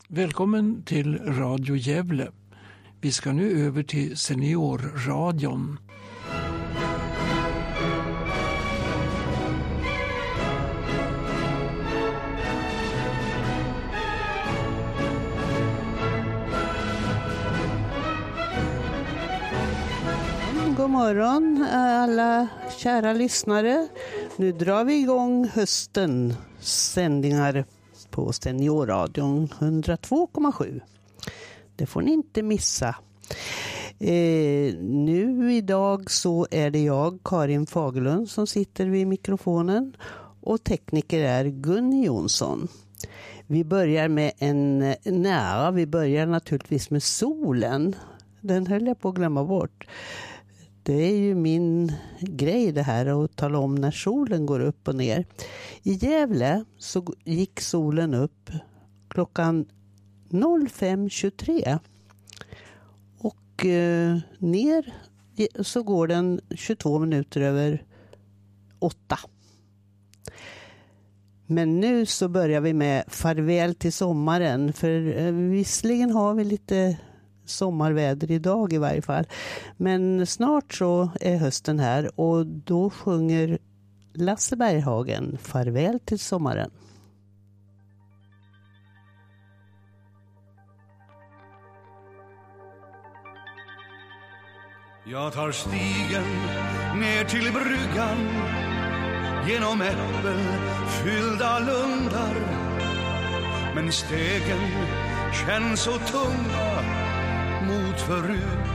Välkommen till Radio Gävle. Vi ska nu över till Seniorradion. God morgon alla kära lyssnare. Nu drar vi igång höstens sändningar på Seniorradion 102,7. Det får ni inte missa. Nu idag så är det jag, Karin Fagerlund, som sitter vid mikrofonen och tekniker är Gunni Jonsson. Vi börjar naturligtvis med solen. Den höll jag på att glömma bort. Det är ju min grej det här att tala om när solen går upp och ner. I Gävle så gick solen upp klockan 05.23 och ner så går den 22 minuter över 8. Men nu så börjar vi med farväl till sommaren, för visserligen har vi lite sommarväder idag i varje fall. Men snart så är hösten här och då sjunger Lasse Berghagen farväl till sommaren. Jag tar stigen ner till bryggan genom äppelfyllda lundar, men stegen känns så tunga mot förut.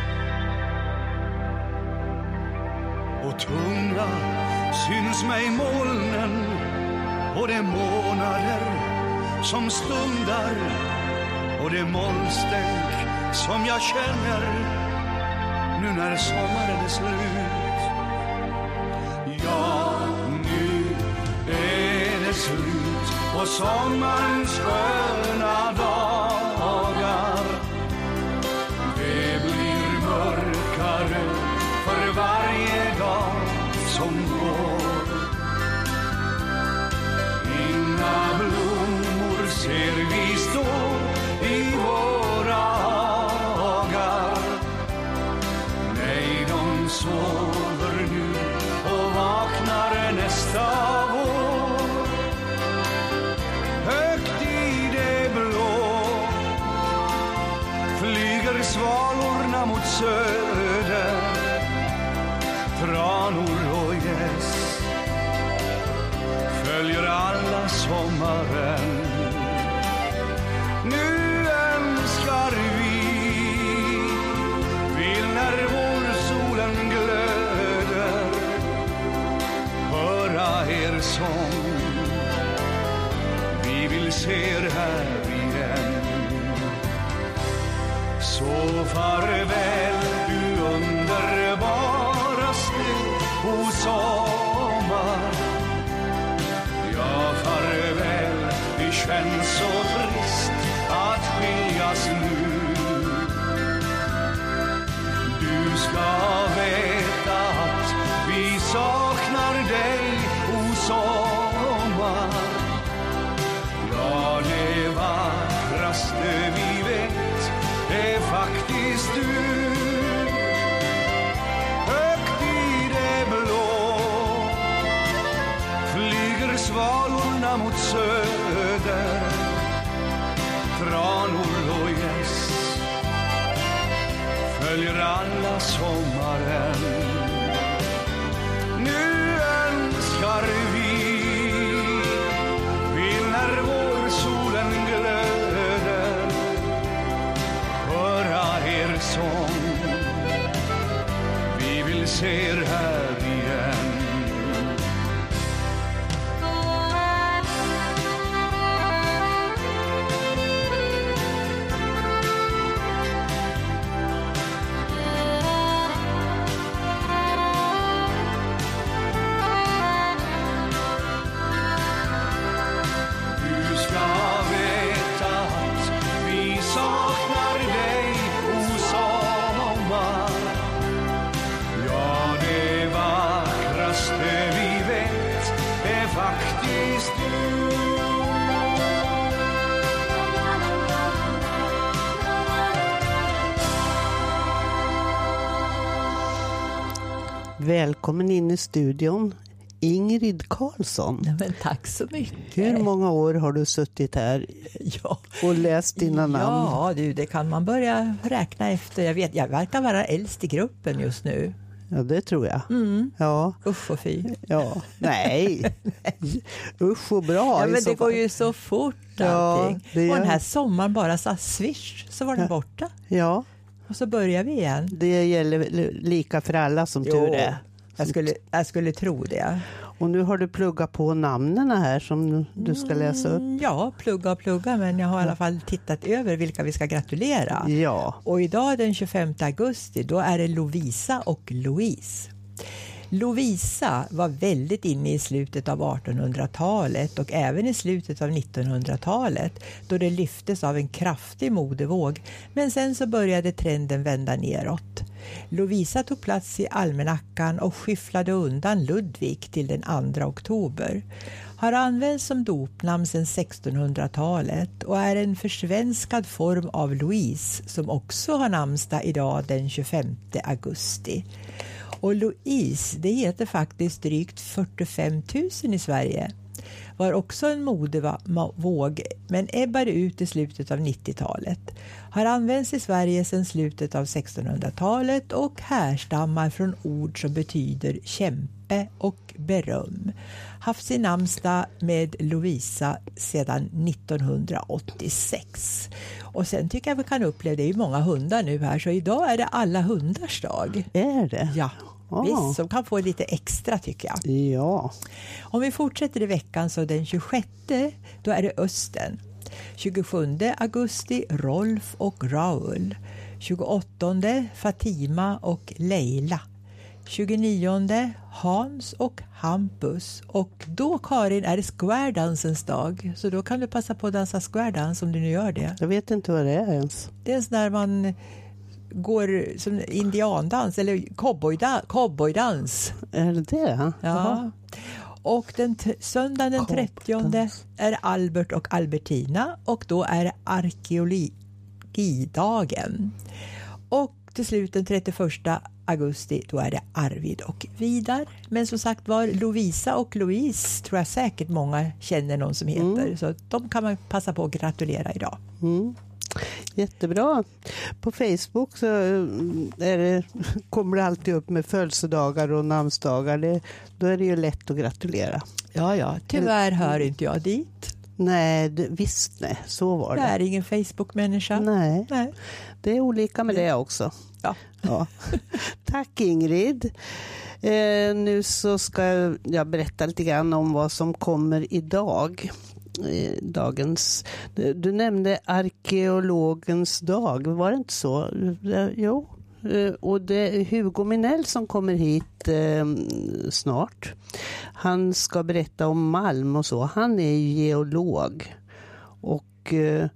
Och tunga syns mig molnen och det månader som stundar och det molnstänk som jag känner nu när sommaren är slut. Ja, nu är det slut på sommarens sköna dagar. Det blir mörkare för varje dag som går. Inga blommor ser vi stå i våra hagar. Nej, de sover nu och vaknar nästa vår. Högt i det blå flyger svalorna mot söder. Tranor och gäss följer alla sommaren. Nu önskar vill när vårsolen glöder höra er sång. Vi vill se er här igen. Så farväl du underbaraste o sommar. Ja, farväl, det känns så trist att skiljas nu. Du ska veta att vi saknar dig o sommar. Ja, det vackraste vi vet är faktiskt du. Högt i det blå flyger svalorna mot söder. Tranor och gäss följer alla sommaren. Nu önskar vill när vårsolen glöder höra er sång. Vi vill se er här igen. Saknar dig o sommar. Ja, det Välkommen in i studion, Ingrid Karlsson. Men tack så mycket. Hur många år har du suttit här och läst dina namn? Ja, det kan man börja räkna efter. Jag verkar vara äldst i gruppen just nu. Ja, det tror jag. Ja. Usch och fy. Ja, nej. Usch och bra. Ja, men det går ju så fort allting. Och den här sommaren bara så swish, så var den borta. Ja. Och så börjar vi igen. Det gäller lika för alla som tur är. Jag skulle tro det. Och nu har du pluggat på namnen här som du ska läsa upp. Ja, plugga, men jag har i alla fall tittat över vilka vi ska gratulera. Ja. Och idag den 25 augusti, då är det Lovisa och Louise. Lovisa var väldigt inne i slutet av 1800-talet och även i slutet av 1900-talet då det lyftes av en kraftig modevåg, men sen så började trenden vända neråt. Lovisa tog plats i almanackan och skyfflade undan Ludvig till den 2 oktober. Har använts som dopnamn sedan 1600-talet och är en försvenskad form av Louise som också har namnsdag idag den 25 augusti. Och Louise, det heter faktiskt drygt 45 000 i Sverige. Var också en modevåg, men ebbade ut i slutet av 90-talet. Har använts i Sverige sedan slutet av 1600-talet och härstammar från ord som betyder kämpe och beröm. Haft sin namnsdag med Lovisa sedan 1986. Och sen tycker jag vi kan uppleva, det är ju många hundar nu här, så idag är det alla hundars dag. Är det? Ja. Visst, som kan få lite extra tycker jag. Ja. Om vi fortsätter i veckan så den 26, då är det Östen. 27 augusti Rolf och Raul. 28 Fatima och Leila. 29 Hans och Hampus. Och då, Karin, är det square-dansens dag. Så då kan du passa på att dansa square-dans om du nu gör det. Jag vet inte vad det är ens. Det är en sån där man går som indiandans eller cowboydans. Är det det? Ja. Och söndagen den 30 är Albert och Albertina och då är det arkeologidagen. Och till slut den 31 augusti då är det Arvid och Vidar. Men som sagt var, Lovisa och Louise tror jag säkert många känner någon som heter. Så de kan man passa på att gratulera idag. Jättebra. På Facebook så kommer det alltid upp med födelsedagar och namnsdagar. Då är det ju lätt att gratulera. Ja, tyvärr hör inte jag dit. Nej, visst nej. Så var det. Jag är ingen Facebook-människa. Nej. Det är olika med det också. Ja. Tack Ingrid. Nu så ska jag berätta lite grann om vad som kommer idag. Du nämnde arkeologens dag, var det inte så? Jo. Och det är Hugo Minell som kommer hit snart. Han ska berätta om malm och så. Han är geolog. Och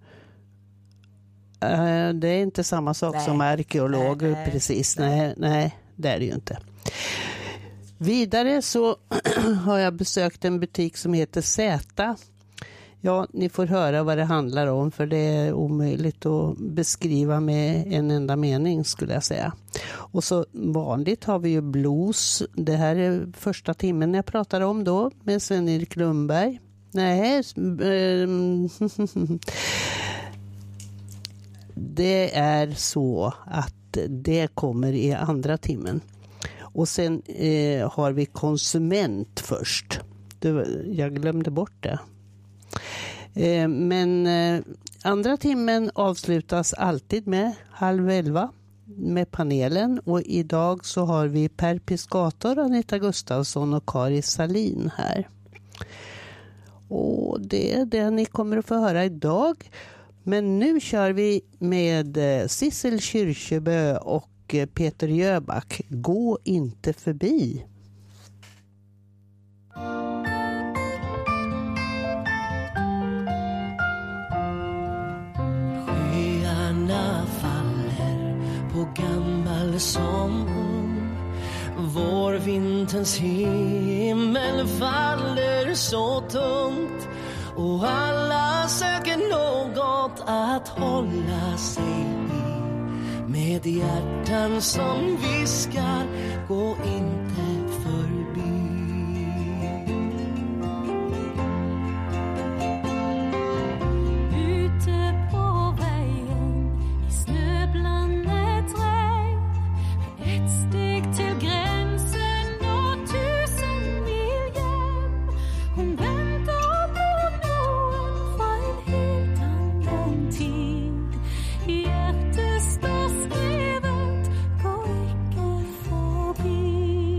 det är inte samma sak som arkeolog. Nej, precis. Nej, det är det ju inte. Vidare så har jag besökt en butik som heter Zäta. Ja, ni får höra vad det handlar om för det är omöjligt att beskriva med en enda mening skulle jag säga. Och så vanligt har vi ju blues. Det här är första timmen jag pratar om då med Sven-Erik Lundberg. Nej, det är så att det kommer i andra timmen. Och sen har vi konsument först. Jag glömde bort det. Men andra timmen avslutas alltid med 10:30 med panelen. Och idag så har vi Per Piscator, Anita Gustafsson och Kari Salin här. Och det är det ni kommer att få höra idag. Men nu kör vi med Sissel Kyrkjebø och Peter Jöback. Gå inte förbi. Skyarna faller på gammal sång. Vårvinterns himmel faller så tungt. Och alla söker något att hålla sig i. med hjärtan som viskar, gå inte förbi. Ute på vägen i snöblandet regn, ett steg till gränsen och 1000 mil hem. Hon väntar på någon för en helt annan tid. Hjärtat står skrivet, gå icke förbi.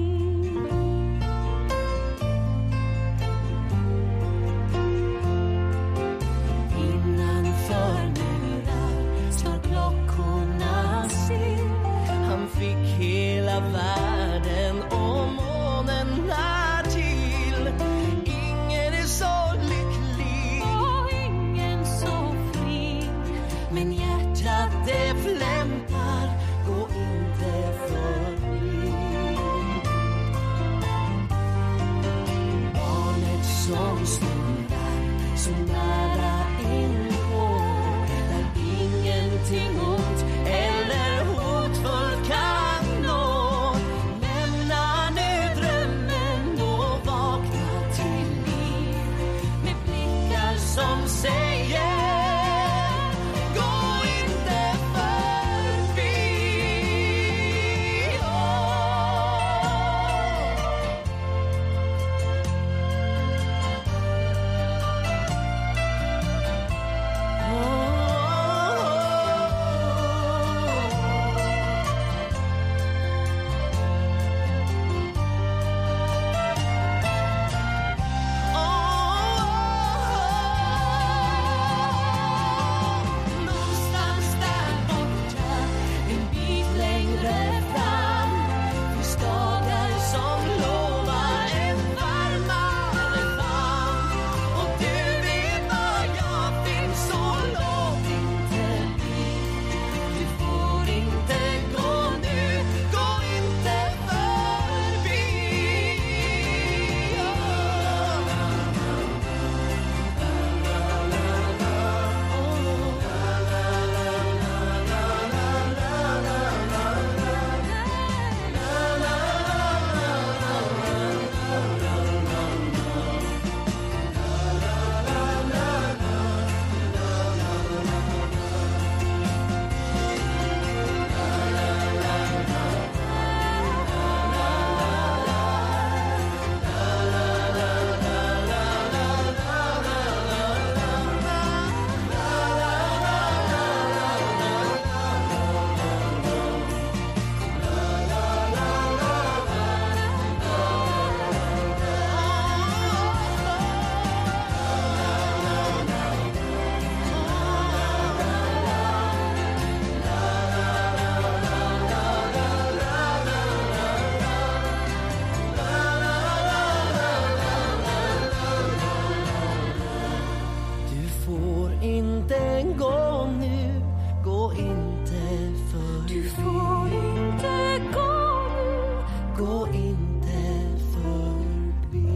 Innanför murar slår klockorna still. Han fick hela världen och månen när till. Ingen är så lycklig Och ingen så fri. men hjärtat det flämtar, gå inte förbi. Barnet som snurrar så nära inpå, där ingenting ont eller hotfullt kan nå. Lämna nu drömmen och vakna till liv med blickar som säger, gå inte förbi. Någonstans där borta, en bit längre fram, finns dagar som lovar en varmare famn. Och du vet var jag finns, så låt inte bli. Du får inte gå nu, gå inte förbi. Du får inte gå nu, gå inte förbi. Du får inte gå nu. Gå inte förbi.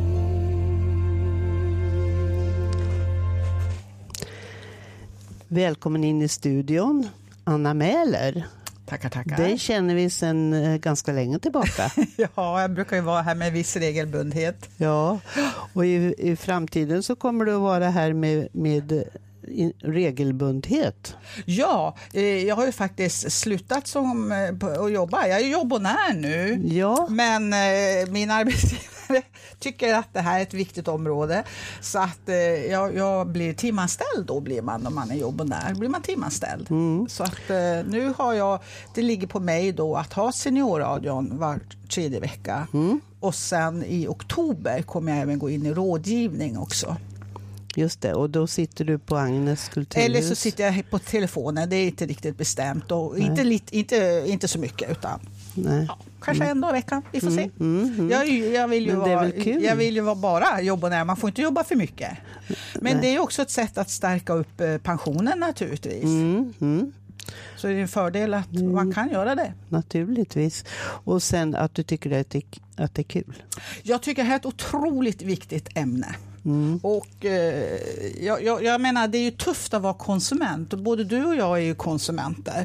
Välkommen in i studion, Anna Mäler. Tackar. Det känner vi sedan ganska länge tillbaka. Ja, jag brukar ju vara här med viss regelbundhet. Ja, och i framtiden så kommer du att vara här med regelbundhet. Ja, jag har ju faktiskt slutat att jobba. Jag är jobbonär nu, Ja. men min arbetsgivare tycker att det här är ett viktigt område. Så att jag blir timanställd, då blir man, om man är jobbonär, blir man timanställd. Så att nu har det ligger på mig då att ha seniorradion var 3:e vecka. Och sen i oktober kommer jag även gå in i rådgivning också. Just det, och då sitter du på Agnes kulturhus. Eller så sitter jag på telefonen, det är inte riktigt bestämt. Och inte så mycket, utan Nej. ja, kanske en dag i veckan, vi får se. Jag vill ju Men det är väl kul? jag vill ju vara bara jobbonär, man får inte jobba för mycket. Men det är också ett sätt att stärka upp pensionen naturligtvis. Så det är en fördel att man kan göra det. Naturligtvis. Och sen att du tycker att det är kul. Jag tycker det här är ett otroligt viktigt ämne. Och jag menar, det är ju tufft att vara konsument. Och både du och jag är ju konsumenter.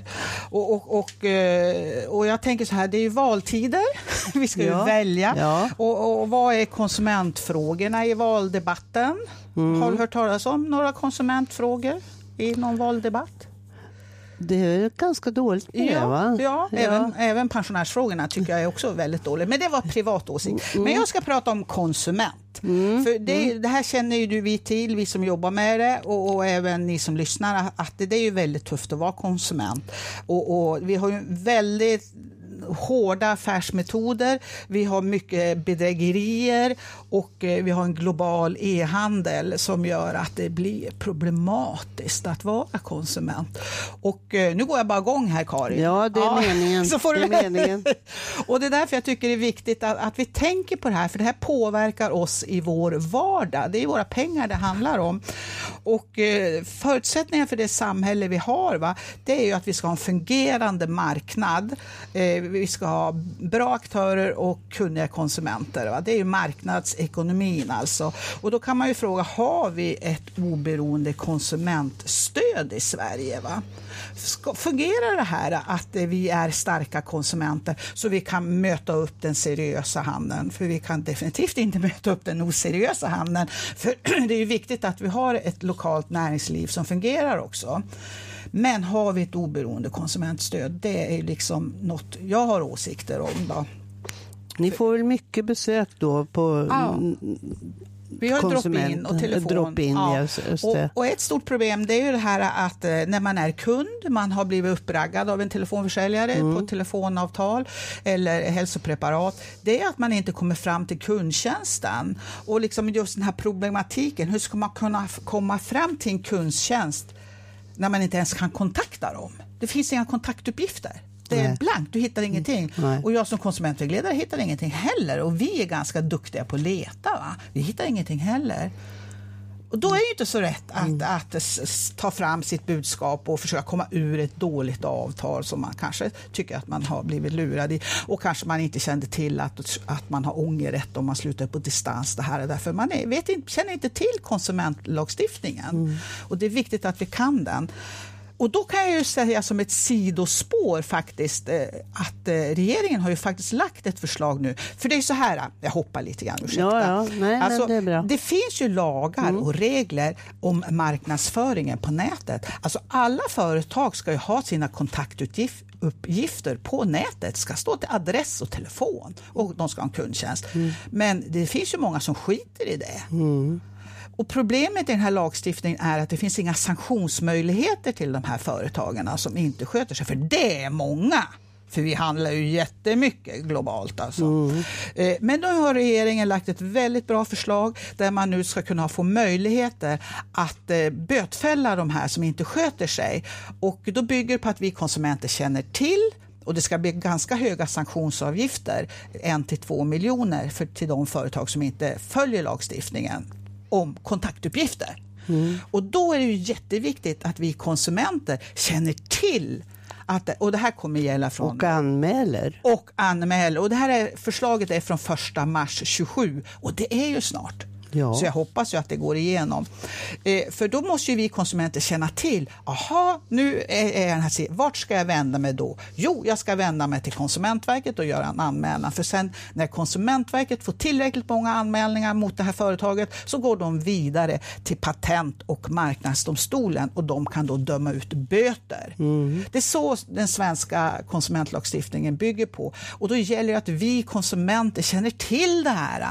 Och jag tänker så här, det är ju valtider. Vi ska ju välja. Ja. Och vad är konsumentfrågorna i valdebatten? Har du hört talas om några konsumentfrågor i någon valdebatt? Det är ganska dåligt med det, va? Ja. Även pensionärsfrågorna tycker jag är också väldigt dåligt. Men det var privat åsikt. Men jag ska prata om konsument. För det här känner ju vi till, vi som jobbar med det, och även ni som lyssnar, att det är ju väldigt tufft att vara konsument. Och vi har ju väldigt hårda affärsmetoder, vi har mycket bedrägerier och vi har en global e-handel som gör att det blir problematiskt att vara konsument. Och nu går jag bara igång här, Karin. Ja, det är meningen. Så får det är meningen. Och det är därför jag tycker det är viktigt att vi tänker på det här, för det här påverkar oss i vår vardag. Det är våra pengar det handlar om. Och förutsättningen för det samhälle vi har, det är ju att vi ska ha en fungerande marknad. Vi ska ha bra aktörer och kunniga konsumenter. Det är ju marknadsekonomin alltså. Och då kan man ju fråga, har vi ett oberoende konsumentstöd i Sverige? Fungerar det här att vi är starka konsumenter så vi kan möta upp den seriösa handeln? För vi kan definitivt inte möta upp den oseriösa handeln. För det är ju viktigt att vi har ett lokalt näringsliv som fungerar också. Men har vi ett oberoende konsumentstöd? Det är liksom något jag har åsikter om då. Ni får väl mycket besök då på vi har drop-in och telefon. Drop-in, just det. Och ett stort problem, det är ju det här att när man är kund, man har blivit uppraggad av en telefonförsäljare på telefonavtal eller hälsopreparat, det är att man inte kommer fram till kundtjänsten. Och liksom just den här problematiken, hur ska man kunna komma fram till en kundtjänst när man inte ens kan kontakta dem? Det finns inga kontaktuppgifter. Det är blankt, du hittar ingenting. Och jag som konsumentvägledare hittar ingenting heller. Och vi är ganska duktiga på att leta. Vi hittar ingenting heller. Och då är det inte så rätt att ta fram sitt budskap och försöka komma ur ett dåligt avtal som man kanske tycker att man har blivit lurad i. Och kanske man inte kände till att man har ångerrätt om man slutar på distans. Det här är därför man känner inte till konsumentlagstiftningen. Och det är viktigt att vi kan den. Och då kan jag ju säga som ett sidospår faktiskt att regeringen har ju faktiskt lagt ett förslag nu. För det är så här, jag hoppar lite grann, ursäkta. Nej, det är bra. Det finns ju lagar och regler om marknadsföringen på nätet. Alltså alla företag ska ju ha sina kontaktuppgifter på nätet. Ska stå till adress och telefon och de ska ha en kundtjänst. Men det finns ju många som skiter i det. Och problemet i den här lagstiftningen är att det finns inga sanktionsmöjligheter till de här företagarna som inte sköter sig. För det är många. För vi handlar ju jättemycket globalt alltså. Men då har regeringen lagt ett väldigt bra förslag där man nu ska kunna få möjligheter att bötfälla de här som inte sköter sig. Och då bygger det på att vi konsumenter känner till. Och det ska bli ganska höga sanktionsavgifter, 1-2 miljoner till de företag som inte följer lagstiftningen om kontaktuppgifter. Och då är det ju jätteviktigt att vi konsumenter känner till att och det här kommer gälla från... Och anmäler. Och det här förslaget är från 1 mars 27 och det är ju snart. Ja. Så jag hoppas ju att det går igenom. För då måste ju vi konsumenter känna till, nu är den här, vart ska jag vända mig då? Jo, jag ska vända mig till Konsumentverket och göra en anmälan. För sen när Konsumentverket får tillräckligt många anmälningar mot det här företaget så går de vidare till Patent- och marknadsdomstolen och de kan då döma ut böter. Det är så den svenska konsumentlagstiftningen bygger på. Och då gäller det att vi konsumenter känner till det här.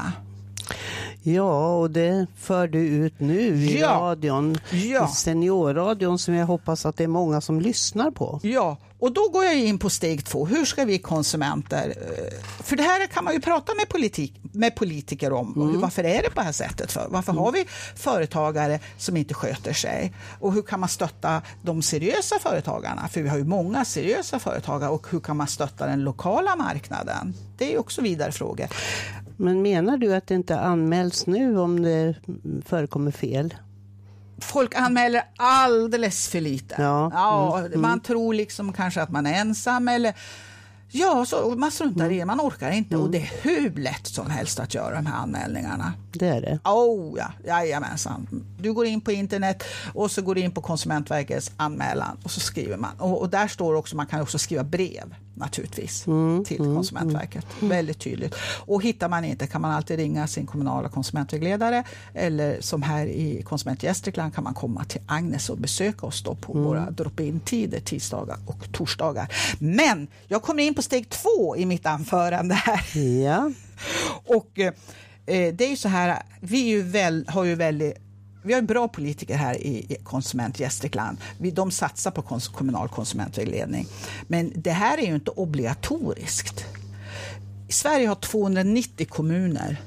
Ja, och det för du ut nu i radion, i seniorradion som jag hoppas att det är många som lyssnar på. Ja, och då går jag in på steg 2. Hur ska vi konsumenter, för det här kan man ju prata med politiker om. Varför är det på det här sättet? Varför har vi företagare som inte sköter sig? Och hur kan man stötta de seriösa företagarna? För vi har ju många seriösa företagare. Och hur kan man stötta den lokala marknaden? Det är också vidare frågor. Men menar du att det inte anmäls nu om det förekommer fel? Folk anmäler alldeles för lite. Man tror liksom kanske att man är ensam eller Ja, så man struntar i det, man orkar inte. Och det är hur lätt som helst att göra de här anmälningarna. Det är det. Ja, jajamensan. Du går in på internet och så går du in på Konsumentverkets anmälan och så skriver man. Och där står också, man kan också skriva brev naturligtvis till Konsumentverket. Väldigt tydligt. Och hittar man inte kan man alltid ringa sin kommunala konsumentvägledare, eller som här i Konsument Gästrikland kan man komma till Agnes och besöka oss då på våra drop-in-tider, tisdagar och torsdagar. Men jag kommer in på steg 2 i mitt anförande här. Ja. Och det är ju så här, vi har ju bra politiker här i Konsument Gästrikland. De satsar på kommunal konsumentvägledning. Men det här är ju inte obligatoriskt. Sverige har 290 kommuner.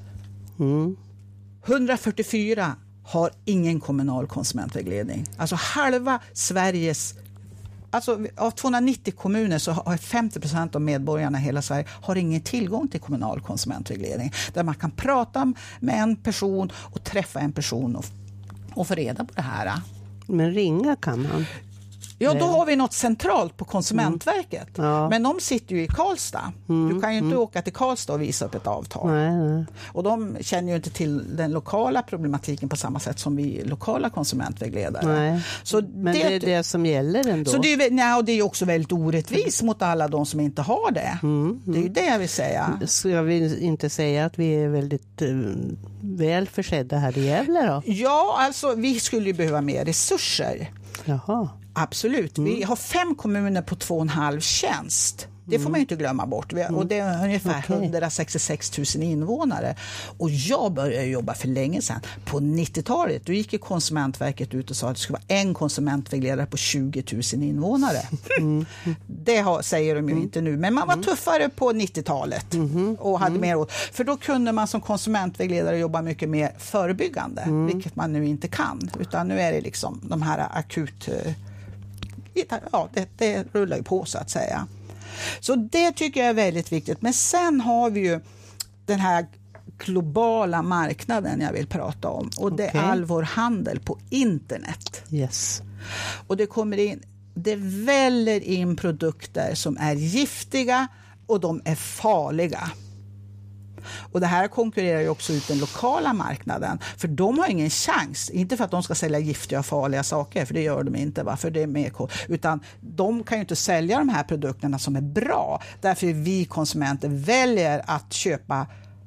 144 har ingen kommunal konsumentvägledning. Alltså halva Sveriges... Alltså av 290 kommuner så har 50% av medborgarna i hela Sverige har ingen tillgång till kommunal konsumentvägledning. Där man kan prata med en person och träffa en person och få reda på det här. Men ringa kan man. Ja, då har vi något centralt på Konsumentverket. Ja. Men de sitter ju i Karlstad. Du kan ju inte åka till Karlstad och visa upp ett avtal. Nej. Och de känner ju inte till den lokala problematiken på samma sätt som vi lokala konsumentvägledare. Nej. Så Men det är det som gäller ändå. Så det är ju också väldigt orättvist mot alla de som inte har det. Det är ju det jag vill säga. Så jag vill inte säga att vi är väldigt väl försedda här i Gävle då? Ja, alltså vi skulle ju behöva mer resurser. Jaha. Absolut. Vi har 5 kommuner på 2,5 tjänst. Det får man ju inte glömma bort. Och det är ungefär 166 000 invånare. Och jag började jobba för länge sedan. På 90-talet då gick ju Konsumentverket ut och sa att det skulle vara en konsumentvägledare på 20 000 invånare. Det säger de ju inte nu. Men man var tuffare på 90-talet och hade mer åt. För då kunde man som konsumentvägledare jobba mycket mer förebyggande. Vilket man nu inte kan. Utan nu är det liksom de här akut... Ja, det rullar ju på så att säga. Så det tycker jag är väldigt viktigt. Men sen har vi ju den här globala marknaden jag vill prata om. Och det är all vår handel på internet. Yes. Och det väller in produkter som är giftiga och de är farliga. Och det här konkurrerar ju också ut den lokala marknaden. För de har ingen chans. Inte för att de ska sälja giftiga och farliga saker. För det gör de inte. För det är mer utan de kan ju inte sälja de här produkterna som är bra. Därför vi konsumenter väljer att köpa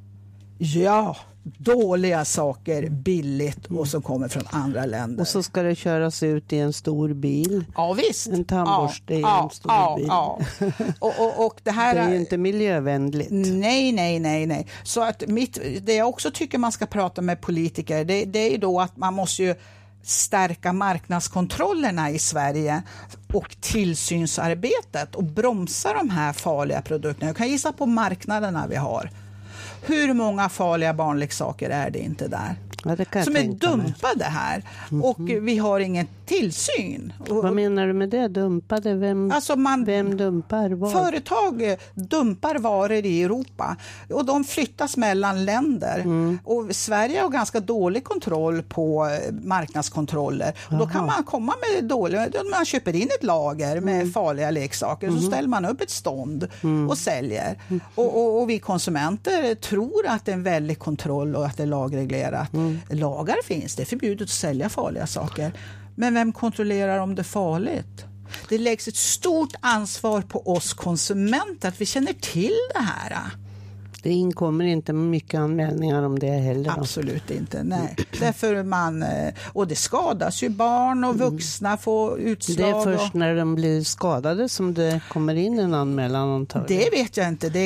dåliga saker billigt och som kommer från andra länder. Och så ska det köras ut i en stor bil. Ja, visst. En tandborste i en stor bil. Ja. Och det här är ju inte miljövänligt. Nej. Så att det jag också tycker man ska prata med politiker, det är ju då att man måste ju stärka marknadskontrollerna i Sverige och tillsynsarbetet och bromsa de här farliga produkterna. Jag kan gissa på marknaderna vi har. Hur många farliga barnleksaker är det inte där? Ja, det kan som är dumpade här. Och vi har ingen tillsyn. Vad menar du med det? Dumpade? Vem dumpar vad? Företag dumpar varor i Europa. Och de flyttas mellan länder. Och Sverige har ganska dålig kontroll på marknadskontroller. Och då kan man komma med dåliga... Man köper in ett lager med farliga leksaker. Så ställer man upp ett stånd och säljer. Och vi konsumenter tror att det är en väldig kontroll och att det är lagreglerat. Lagar finns, det är förbjudet att sälja farliga saker. Men vem kontrollerar om det är farligt? Det läggs ett stort ansvar på oss konsumenter att vi känner till det här. Det inkommer inte mycket anmälningar om det heller. Absolut inte, nej. Därför och det skadas ju barn och vuxna får utslag. Det är först när de blir skadade som det kommer in en anmälan antagligen. Det vet jag inte.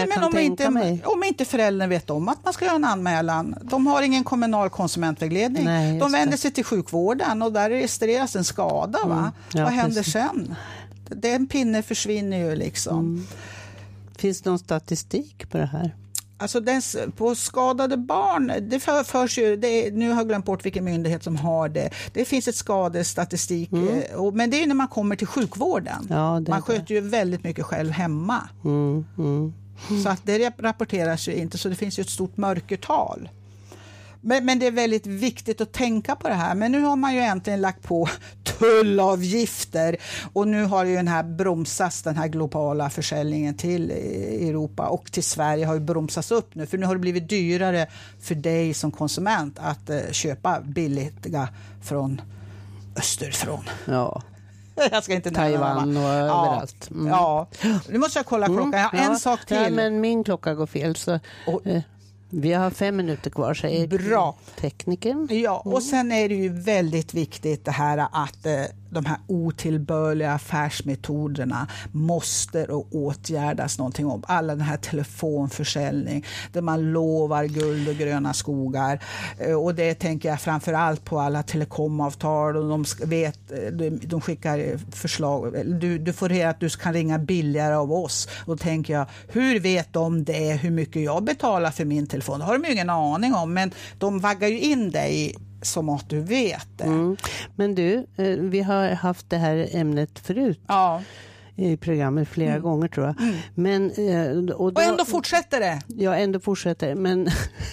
Om inte föräldern vet om att man ska göra en anmälan. De har ingen kommunal konsumentvägledning. Nej, de vänder sig till sjukvården och där registreras en skada. Va? Ja, vad händer sen? Den pinne försvinner ju liksom. Finns det någon statistik på det här? Alltså på skadade barn, det förs ju, nu har jag glömt bort vilken myndighet som har det. Det finns ett skadestatistik, men det är när man kommer till sjukvården. Ja, man sköter ju väldigt mycket själv hemma. Så att det rapporteras ju inte, så det finns ju ett stort mörkertal. Men det är väldigt viktigt att tänka på det här. Men nu har man ju äntligen lagt på tullavgifter och nu har ju den här globala försäljningen till Europa och till Sverige har ju bromsats upp nu. För nu har det blivit dyrare för dig som konsument att köpa billiga från österifrån. Ja. Jag ska inte Taiwan och överallt. Ja. Nu måste jag kolla klockan. Jag har en sak till. Ja, men min klocka går fel så vi har 5 minuter kvar, säger bra. Tekniken. Ja, och sen är det ju väldigt viktigt det här att de här otillbörliga affärsmetoderna måste åtgärdas någonting om. Alla den här telefonförsäljning där man lovar guld och gröna skogar. Och det tänker jag framför allt på alla telekomavtal och de skickar förslag. Du får reda att du kan ringa billigare av oss. Och då tänker jag, hur vet de det? Hur mycket jag betalar för min telefon? Det har de ju ingen aning om, men de vaggar ju in dig som att du vet det. Men du, vi har haft det här ämnet förut i programmet flera gånger tror jag. Men, och ändå fortsätter det. Ja, ändå fortsätter men,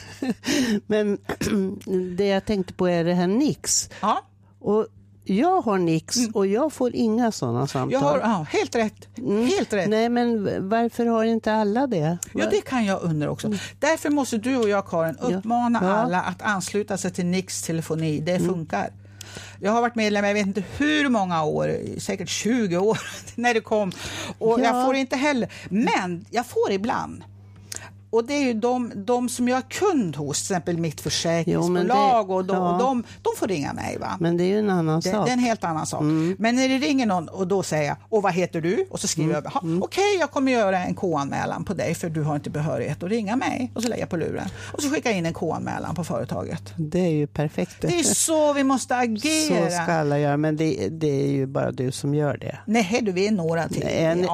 men det jag tänkte på är det här Nix. Ja. Och jag har Nix och jag får inga sådana samtal. Helt rätt. Helt rätt. Nej, men varför har inte alla det? Ja, det kan jag undra också. Därför måste du och jag, Karin, uppmana alla att ansluta sig till Nix telefoni. Det funkar. Jag har varit medlem, jag vet inte hur många år, säkert 20 år när det kom. Och jag får inte heller. Men jag får ibland. Och det är ju de som jag är kund hos, till exempel mitt försäkringsbolag och de får ringa mig. Va? Men det är ju en annan sak. Det är en helt annan sak. Men när det ringer någon och då säger jag, och vad heter du? Och så skriver jag, okej, jag kommer göra en K-anmälan på dig för du har inte behörighet att ringa mig. Och så lägger jag på luren. Och så skickar jag in en K-anmälan på företaget. Det är ju perfekt. Det är så vi måste agera. Så ska alla göra, men det är ju bara du som gör det. Nej, du är några till.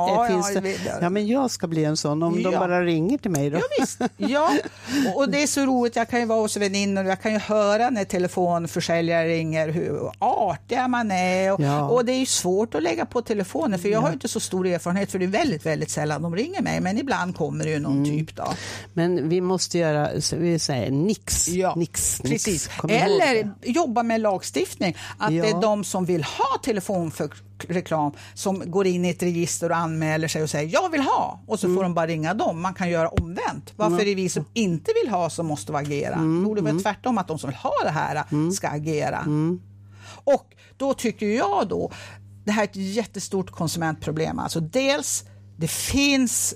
Ja, men jag ska bli en sån om de bara ringer till mig då. Visst. Ja, och det är så roligt. Jag kan ju vara hos väninnor och jag kan ju höra när telefonförsäljare ringer hur artiga man är. Och det är ju svårt att lägga på telefonen för jag har ju inte så stor erfarenhet för det är väldigt, väldigt sällan de ringer mig. Men ibland kommer det ju någon typ då. Men vi måste göra, vi säger Nix. Ja, Nix. Precis. Eller jobba med lagstiftning. Att det är de som vill ha telefonreklam som går in i ett register och anmäler sig och säger jag vill ha. Och så får de bara ringa dem. Man kan göra omvänt. Varför är vi som inte vill ha som måste agera? Borde väl tvärtom att de som vill ha det här ska agera. Och då tycker jag då det här är ett jättestort konsumentproblem. Alltså dels det finns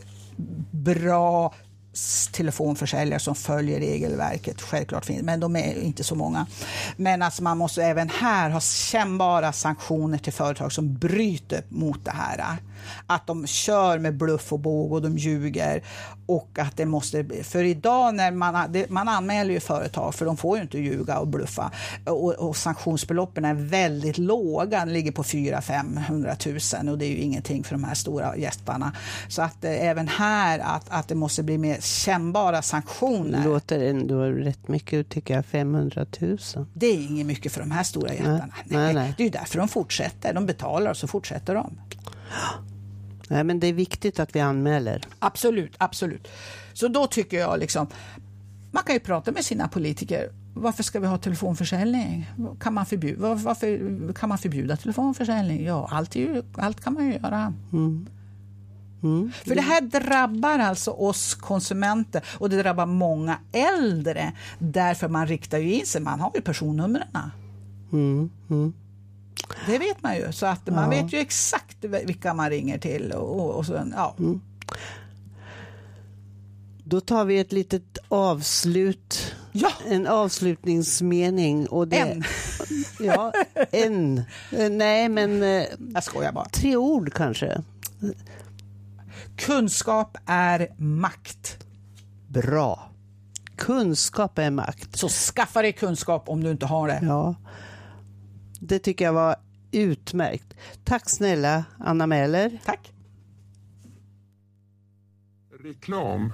bra telefonförsäljare som följer regelverket, självklart finns, men de är inte så många. Men alltså man måste även här ha kännbara sanktioner till företag som bryter mot det här. Att de kör med bluff och båg och de ljuger och att det måste, för idag när man anmäler ju företag för de får ju inte ljuga och bluffa och sanktionsbeloppen är väldigt låga, den ligger på 400-500 000 och det är ju ingenting för de här stora gästarna. Så att även här att det måste bli mer kännbara sanktioner. Det låter ändå rätt mycket, tycker jag, 500 000. Det är inget mycket för de här stora jättarna. Nej. Det är ju därför de fortsätter, de betalar och så fortsätter de. Nej, men det är viktigt att vi anmäler. Absolut, absolut. Så då tycker jag liksom, man kan ju prata med sina politiker. Varför ska vi ha telefonförsäljning? Varför kan man förbjuda telefonförsäljning? Ja, allt kan man ju göra. För det här drabbar alltså oss konsumenter och det drabbar många äldre. Därför man riktar ju in sig, man har ju personnumren. Det vet man ju, så att man vet ju exakt vilka man ringer till och så, Då tar vi ett litet avslut. Ja. En avslutningsmening. Och det, Nej, men jag skojar bara. 3 ord kanske. Kunskap är makt. Bra. Kunskap är makt. Så skaffa dig kunskap om du inte har det. Ja. Det tycker jag var utmärkt. Tack snälla, Anna Mäler. Tack. Reklam.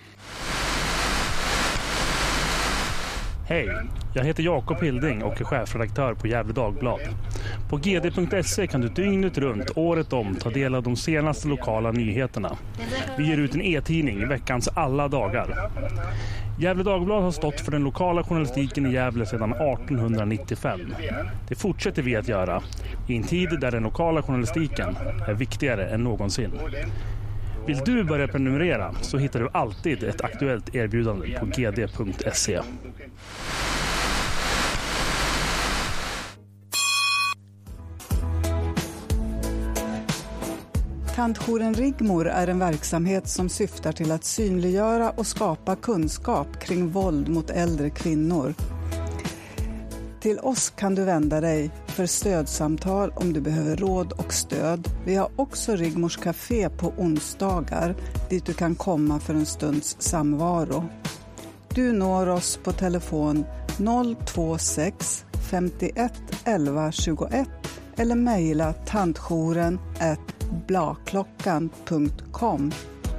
Hej, jag heter Jakob Hilding och är chefredaktör på Gefle Dagblad. På gd.se kan du dygnet runt, året om, ta del av de senaste lokala nyheterna. Vi ger ut en e-tidning veckans alla dagar. Gävle Dagblad har stått för den lokala journalistiken i Gävle sedan 1895. Det fortsätter vi att göra i en tid där den lokala journalistiken är viktigare än någonsin. Vill du börja prenumerera så hittar du alltid ett aktuellt erbjudande på gd.se. Tandjouren Rigmor är en verksamhet som syftar till att synliggöra och skapa kunskap kring våld mot äldre kvinnor. Till oss kan du vända dig för stödsamtal om du behöver råd och stöd. Vi har också Rigmors Café på onsdagar dit du kan komma för en stunds samvaro. Du når oss på telefon 026 51 11 21 eller mejla tandjouren@blaklockan.com.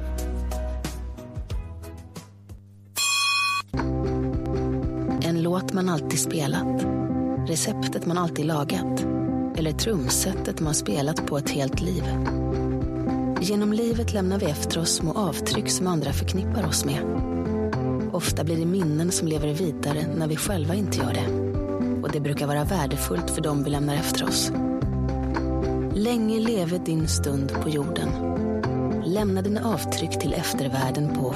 En låt man alltid spelat, receptet man alltid lagat eller trumsetet man spelat på ett helt liv. Genom livet lämnar vi efter oss små avtryck som andra förknippar oss med. Ofta blir det minnen som lever vidare när vi själva inte gör det. Och det brukar vara värdefullt för dem vi lämnar efter oss. Länge leve din stund på jorden. Lämna dina avtryck till eftervärlden på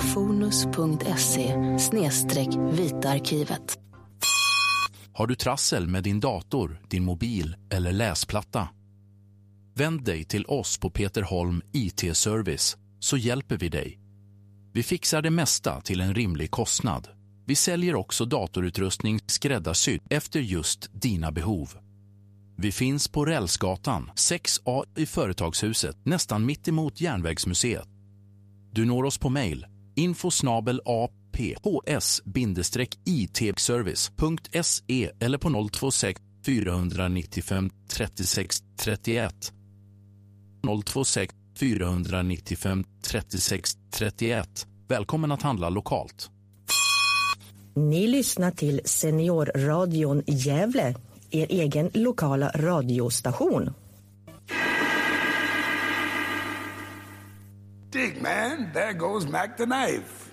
fonus.se/vitaarkivet. Har du trassel med din dator, din mobil eller läsplatta? Vänd dig till oss på Peterholm IT-service så hjälper vi dig. Vi fixar det mesta till en rimlig kostnad. Vi säljer också datorutrustning skräddarsydd efter just dina behov. Vi finns på Rälsgatan 6A i Företagshuset, nästan mitt emot Järnvägsmuseet. Du når oss på mejl info@aphs-itservice.se eller på 026 495 36 31. 026 495 36 31. Välkommen att handla lokalt. Ni lyssnar till Seniorradion i Gävle, er egen lokala radiostation. Dig man, there goes Mac the knife.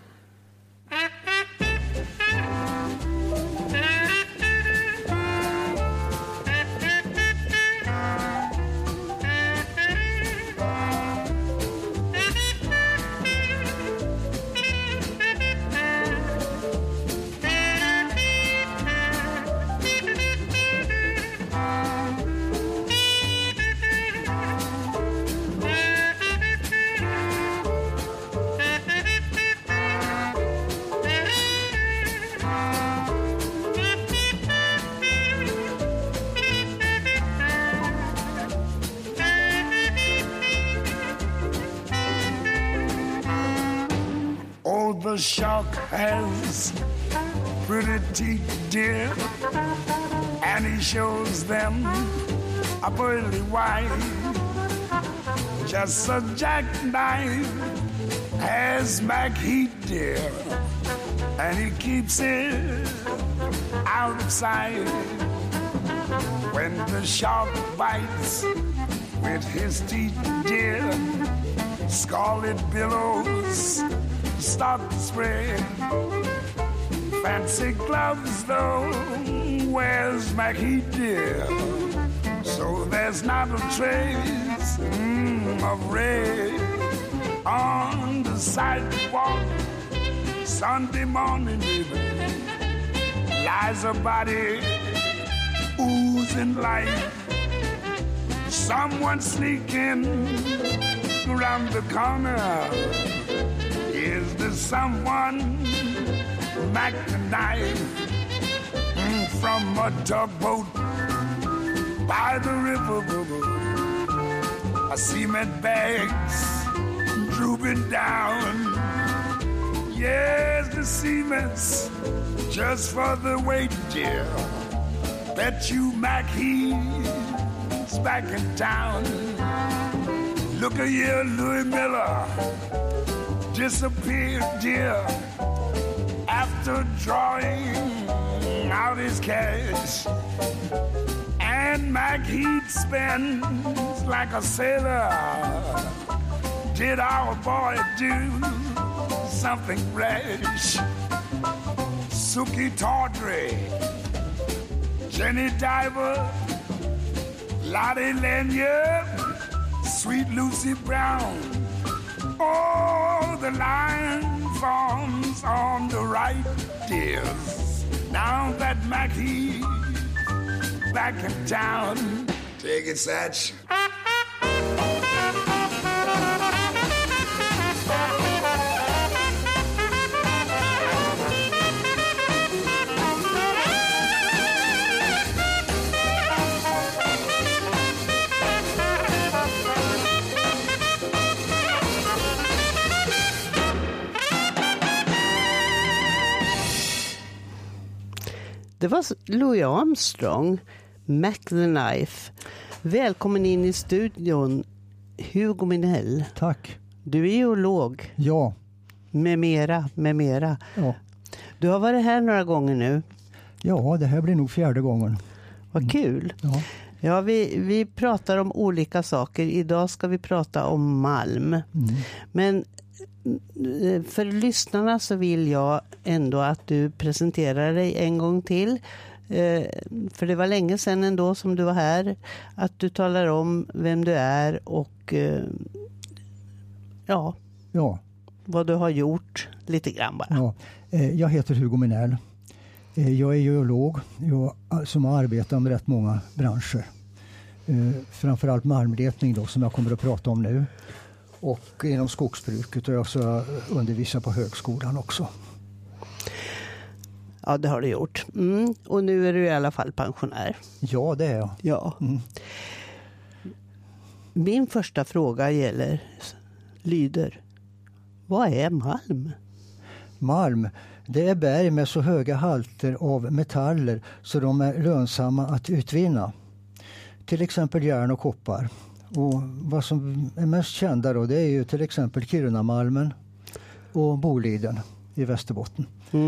The shark has pretty teeth, dear, and he shows them a pearly white. Just a jackknife has Mac Heat, dear, and he keeps it out of sight. When the shark bites with his teeth, dear, scarlet billows start to spread. Fancy gloves though, where's Mackie dear? So there's not a trace of red on the sidewalk. Sunday morning, baby, lies a body oozing life. Someone sneaking around the corner. Is there someone Mac the knife from a tugboat by the river? I cement bags drooping down. Yes, the cement's just for the weight, dear. Bet you Mac he's back in town. Look at here, Louis Miller disappeared, dear, after drawing out his cash. And Mac Heat spends like a sailor. Did our boy do something rash? Suki Tawdry, Jenny Diver, Lottie Lanyard, Sweet Lucy Brown. Oh, the line forms on the right, dears. Now that Mackie's back in town. Take it, Satch. Det var Louis Armstrong, Mac the Knife. Välkommen in i studion, Hugo Minell. Tack. Du är geolog. Ja. Med mera. Ja. Du har varit här några gånger nu. Ja, det här blir nog 4:e gången. Vad kul. Ja. Ja, vi pratar om olika saker. Idag ska vi prata om malm. Men för lyssnarna så vill jag ändå att du presenterar dig en gång till. För det var länge sedan ändå som du var här. Att du talar om vem du är och ja. Vad du har gjort lite grann bara. Ja. Jag heter Hugo Minell. Jag är geolog som har arbetat med rätt många branscher. Framförallt malmletning då, som jag kommer att prata om nu. Och inom skogsbruket, och jag ska undervisa på högskolan också. Ja, det har du gjort. Och nu är du i alla fall pensionär. Ja, det är jag. Ja. Min första fråga lyder: vad är malm? Malm, det är berg med så höga halter av metaller så de är lönsamma att utvinna. Till exempel järn och koppar. Och vad som är mest kända då, det är ju till exempel Kirunamalmen och Boliden i Västerbotten.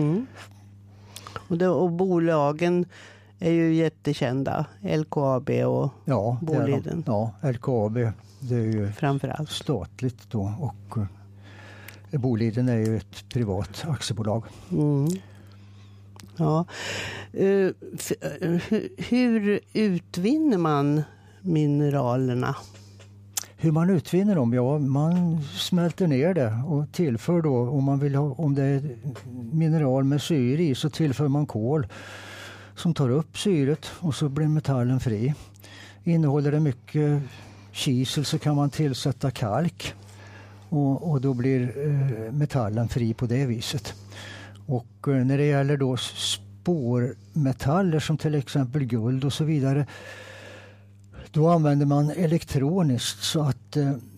Och bolagen är ju jättekända. LKAB och Boliden. LKAB, det är ju framförallt statligt då, och Boliden är ju ett privat aktiebolag. Ja. Hur utvinner man mineralerna? Hur man utvinner dem? Ja, man smälter ner det och tillför då, om det är mineral med syre i, så tillför man kol som tar upp syret och så blir metallen fri. Innehåller det mycket kisel så kan man tillsätta kalk och då blir metallen fri på det viset. Och när det gäller då spårmetaller som till exempel guld och så vidare, då använder man elektroniskt så att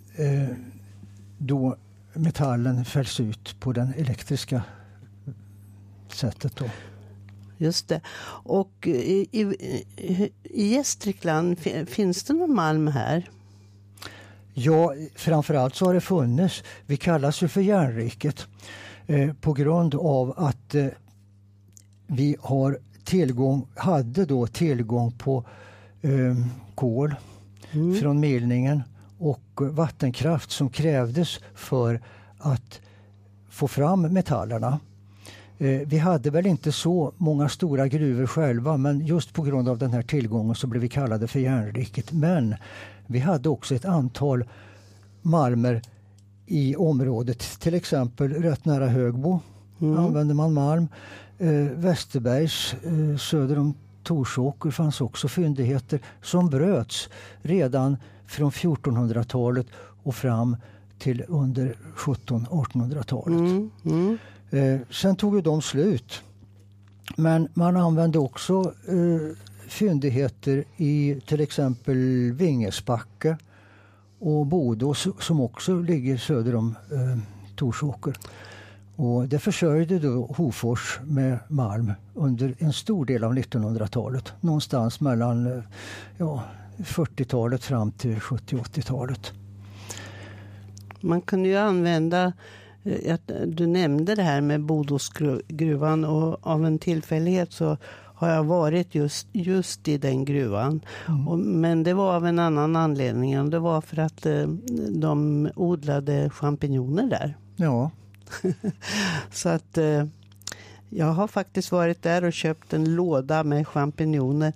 då metallen fälls ut på den elektriska sättet då. Just det. Och i Gästrikland, finns det någon malm här? Ja, framförallt så har det funnits. Vi kallas ju för järnriket på grund av att vi hade då tillgång på kol från milningen och vattenkraft som krävdes för att få fram metallerna. Vi hade väl inte så många stora gruvor själva, men just på grund av den här tillgången så blev vi kallade för järnriket. Men vi hade också ett antal malmer i området, till exempel rätt nära Högbo använde man malm. Västerbergs söder om Torsåker fanns också fyndigheter som bröts redan från 1400-talet och fram till under 1700-1800-talet. Sen tog ju de slut. Men man använde också fyndigheter i till exempel Vingesbacke och Bodå som också ligger söder om Torsåker. Och det försörjde då Hofors med malm under en stor del av 1900-talet. Någonstans mellan 40-talet fram till 70-80-talet. Man kan ju använda, du nämnde det här med Bodåsgruvan, och av en tillfällighet så har jag varit just i den gruvan. Men det var av en annan anledning. Det var för att de odlade champinjoner där. Ja. Så att Jag har faktiskt varit där och köpt en låda med champinjoner.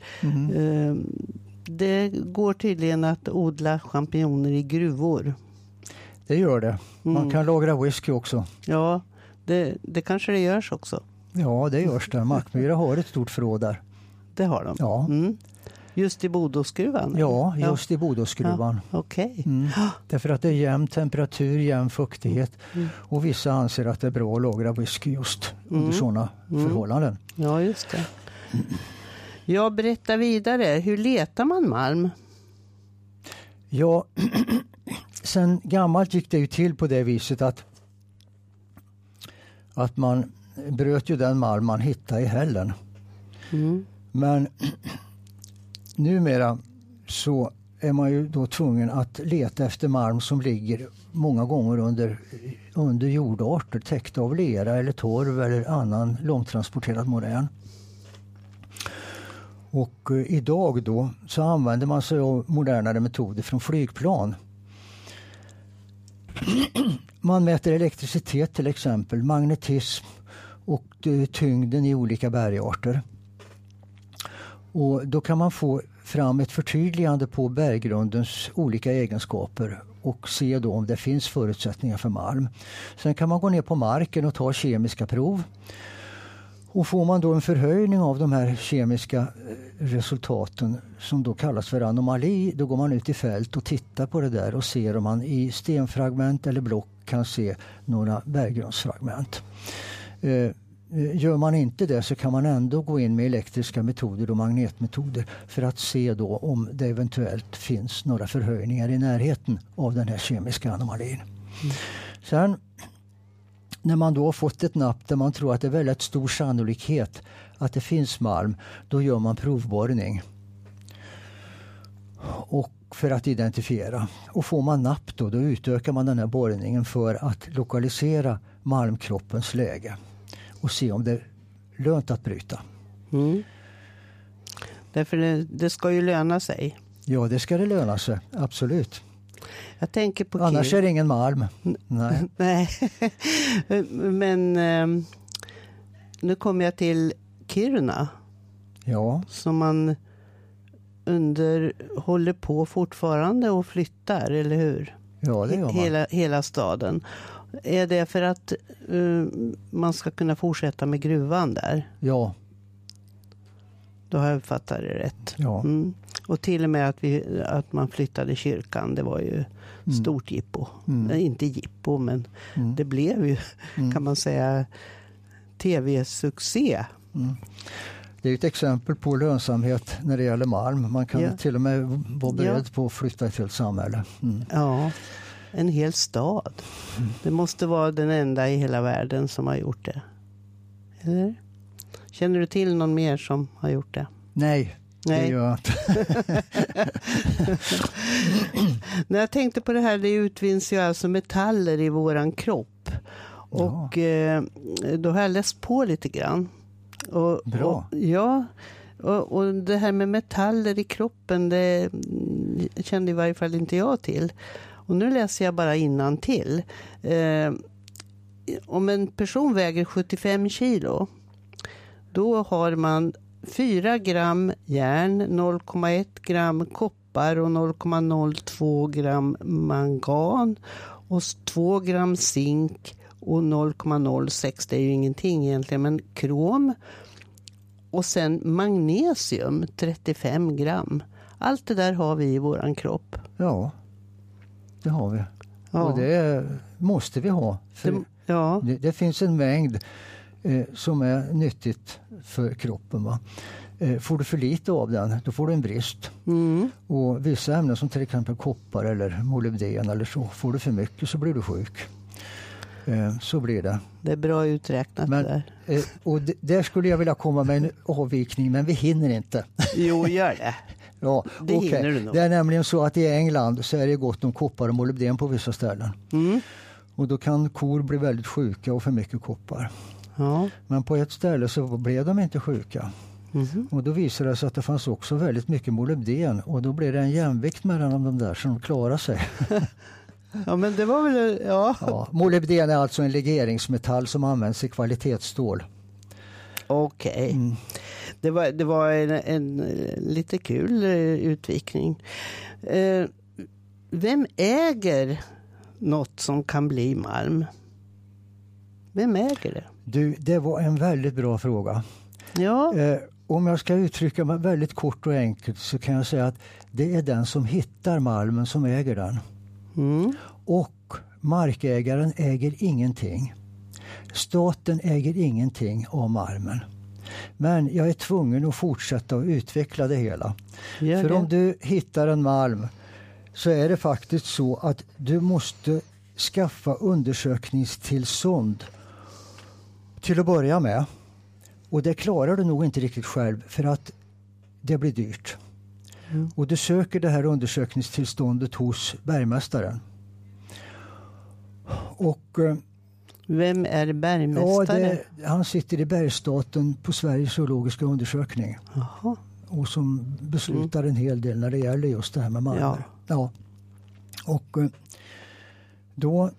Det går tydligen att odla champinjoner i gruvor. Det gör det. Man kan lagra whisky också. Ja, det kanske det görs också. Ja, det görs det. Mackmyra har ett stort förråd där. Det har de? Ja. Just i Bodåskruvan? Ja, just i Bodåskruvan. Ja, okej. Därför att det är jämn temperatur, jämn fuktighet. Och vissa anser att det är bra att lagra whisky just under sådana förhållanden. Ja, just det. Jag berättar vidare. Hur letar man malm? Ja, sen gammalt gick det ju till på det viset att man bröt ju den malm man hittade i hällen. Men numera så är man ju då tvungen att leta efter malm som ligger många gånger under jordarter täckta av lera eller torv eller annan långtransporterad morän. Och idag då så använder man sig av modernare metoder från flygplan. Man mäter elektricitet till exempel, magnetism och tyngden i olika bergarter. Och då kan man få fram ett förtydligande på berggrundens olika egenskaper och se då om det finns förutsättningar för malm. Sen kan man gå ner på marken och ta kemiska prov. Och får man då en förhöjning av de här kemiska resultaten som då kallas för anomali, då går man ut i fält och tittar på det där och ser om man i stenfragment eller block kan se några berggrundsfragment. Gör man inte det så kan man ändå gå in med elektriska metoder och magnetmetoder för att se då om det eventuellt finns några förhöjningar i närheten av den här kemiska anomalin. Sen när man då har fått ett napp där man tror att det är väldigt stor sannolikhet att det finns malm, då gör man provborrning och för att identifiera. Och får man napp då utökar man den här borrningen för att lokalisera malmkroppens läge och se om det är lönt att bryta. Därför det ska ju löna sig. Ja, det ska det löna sig, absolut. Jag tänker på annars är det ingen malm. Nej. Nej. Men nu kommer jag till Kiruna. Ja. Som man håller på fortfarande och flyttar, eller hur? Ja, det gör man. Hela staden. Är det för att man ska kunna fortsätta med gruvan där? Ja. Då har jag fattat det rätt. Ja. Och till och med att man flyttade kyrkan, det var ju stort jippo. Inte jippo, men det blev ju, kan man säga, tv-succé. Det är ett exempel på lönsamhet när det gäller malm. Man kan till och med vara beredd på att flytta ett helt samhälle. Ja, en hel stad. Det måste vara den enda i hela världen som har gjort det. Eller? Känner du till någon mer som har gjort det? Nej. Det gör jag inte. När jag tänkte på det här, det utvinns ju alltså metaller i våran kropp. Och då har jag läst på lite grann. Bra. Och det här med metaller i kroppen, det kände i varje fall inte jag till. Och nu läser jag bara innantill. Om en person väger 75 kilo, då har man 4 gram järn, 0,1 gram koppar och 0,02 gram mangan och 2 gram zink och 0,06, det är ju ingenting egentligen, men krom. Och sen magnesium, 35 gram. Allt det där har vi i våran kropp. Ja, det har vi. Ja. Och det måste vi ha. För det finns en mängd som är nyttigt för kroppen. Va? Får du för lite av den, då får du en brist. Och vissa ämnen som till exempel koppar eller molybden eller så, får du för mycket så blir du sjuk. Så blir det. Det är bra uträknat där. Och där skulle jag vilja komma med en avvikning, men vi hinner inte. Jo, gör det. Ja, det hinner du nog. Det är nämligen så att i England så är det gott om koppar och molybden på vissa ställen. Och då kan kor bli väldigt sjuka och för mycket koppar. Ja. Men på ett ställe så blev de inte sjuka. Och då visade det sig att det fanns också väldigt mycket molybden. Och då blev det en jämvikt mellan de där som klarar sig. Ja, men det var väl... Ja. Molybden är alltså en legeringsmetall som används i kvalitetsstål. Okej. Det var en lite kul utvikning. Vem äger något som kan bli malm? Vem äger det? Du, det var en väldigt bra fråga. Ja. Om jag ska uttrycka mig väldigt kort och enkelt så kan jag säga att det är den som hittar malmen som äger den. Och markägaren äger ingenting. Staten äger ingenting av malmen. Men jag är tvungen att fortsätta att utveckla det hela. För om du hittar en malm så är det faktiskt så att du måste skaffa undersökningstillstånd till att börja med. Och det klarar du nog inte riktigt själv för att det blir dyrt. Och du söker det här undersökningstillståndet hos bergmästaren. Och vem är bergmästare? Han sitter i Bergsstaten på Sveriges zoologiska undersökning. Jaha. Och som beslutar en hel del när det gäller just det här med malmer. Ja. Och då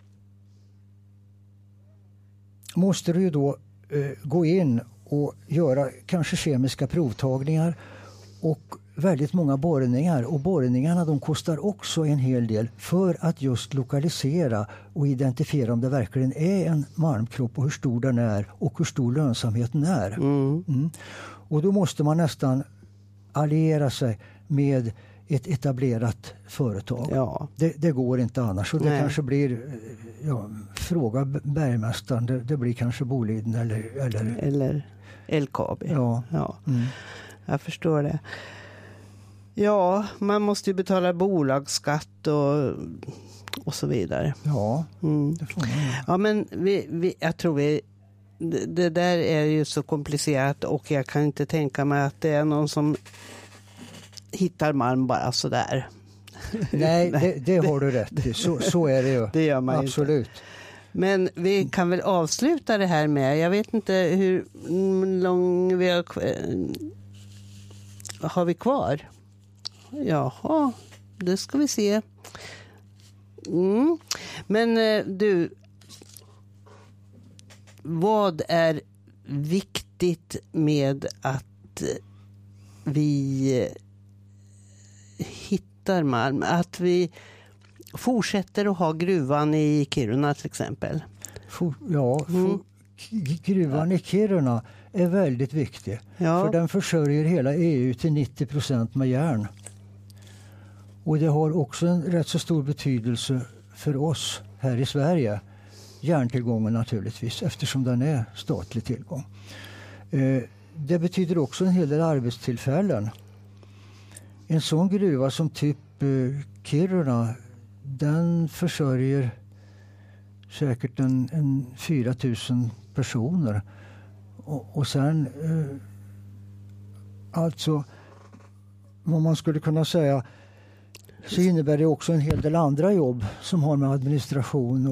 måste du ju då gå in och göra kanske kemiska provtagningar och väldigt många borrningar. Och borrningarna de kostar också en hel del för att just lokalisera och identifiera om det verkligen är en malmkropp och hur stor den är och hur stor lönsamheten är. Och då måste man nästan alliera sig med ett etablerat företag. Ja. Det går inte annars. Och det kanske blir, fråga bergmästaren, det blir kanske Boliden eller LKAB. Ja. Jag förstår det. Ja, man måste ju betala bolagsskatt och så vidare. Ja, det får man. Ja, men jag tror det där är ju så komplicerat och jag kan inte tänka mig att det är någon som hittar malm bara så där. Nej, det har du rätt i. Så är det ju. Det gör man absolut. Inte. Men vi kan väl avsluta det här med, jag vet inte hur lång vi har vi kvar. Jaha, det ska vi se. Men du, vad är viktigt med att vi hittar malm? Att vi fortsätter att ha gruvan i Kiruna till exempel? Gruvan i Kiruna är väldigt viktig. Ja. För den försörjer hela EU till 90% med järn. Och det har också en rätt så stor betydelse för oss här i Sverige. Järntillgången naturligtvis, eftersom den är statlig tillgång. Det betyder också en hel del arbetstillfällen. En sån gruva som typ Kiruna, den försörjer säkert en 4 000 personer. Och sen alltså vad man skulle kunna säga så innebär det också en hel del andra jobb som har med administration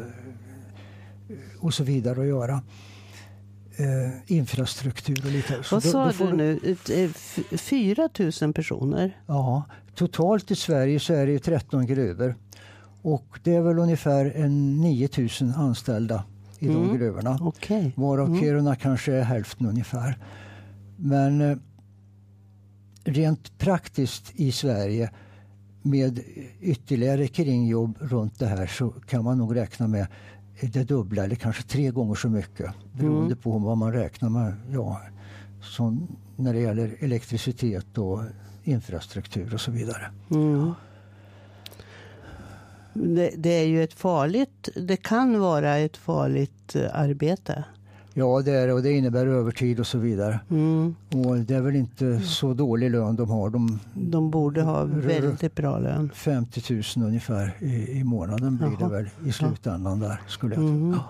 och så vidare att göra. Infrastruktur och lite. Vad sa du nu? 4 000 personer? Ja, totalt i Sverige så är det ju 13 gruvor. Och det är väl ungefär 9 000 anställda i de gruvorna. Okay. Varav Kiruna kanske är hälften ungefär. Men rent praktiskt i Sverige med ytterligare kringjobb runt det här så kan man nog räkna med det dubbla eller kanske 3 gånger så mycket. Beroende på vad man räknar med. Ja, som när det gäller elektricitet och infrastruktur och så vidare. Det är ju det kan vara ett farligt arbete. Ja, det är det och det innebär övertid och så vidare. Och det är väl inte så dålig lön de har. De borde ha väldigt bra lön. 50 000 ungefär i månaden blir det väl i slutändan där skulle jag tro.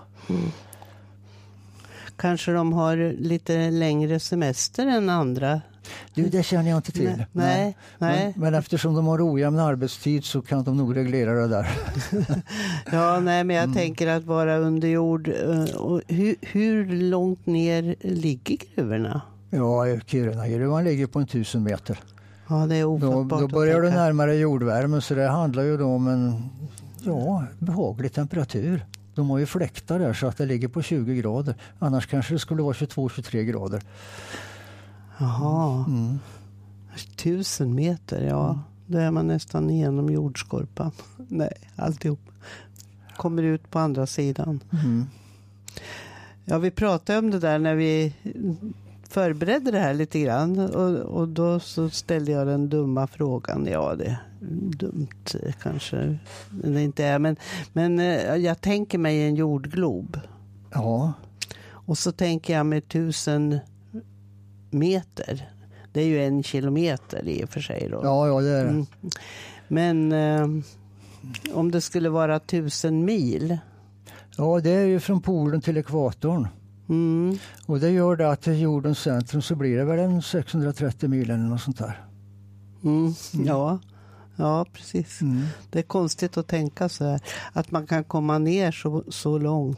Kanske de har lite längre semester än andra. Det känner jag inte till. Nej. Men eftersom de har ojämn arbetstid så kan de nog reglera det där. Men jag tänker att vara under jord. Och hur långt ner ligger gruvorna? Ja, Kiruna-gruvan ligger på 1000 meter. Ja, det är ofattbart. Då börjar du närmare jordvärmen så det handlar ju då om en behaglig temperatur. De har ju fläktar där så att det ligger på 20 grader. Annars kanske det skulle vara 22-23 grader. Jaha. 1000 meter, ja. Då är man nästan igenom jordskorpan. Nej, alltihop. Kommer ut på andra sidan. Ja, vi pratade om det där när vi förberedde det här lite grann. Och då så ställde jag den dumma frågan. Ja, det är dumt kanske det inte är. Men jag tänker mig en jordglob. Ja. Och så tänker jag med 1000 meter. Det är ju 1 kilometer i och för sig då. Ja, det är det. Men om det skulle vara 1000 mil. Ja, det är ju från polen till ekvatorn. Och det gör det att till jordens centrum så blir det väl en 630 mil eller något sånt där. Ja, precis. Det är konstigt att tänka så här. Att man kan komma ner så långt.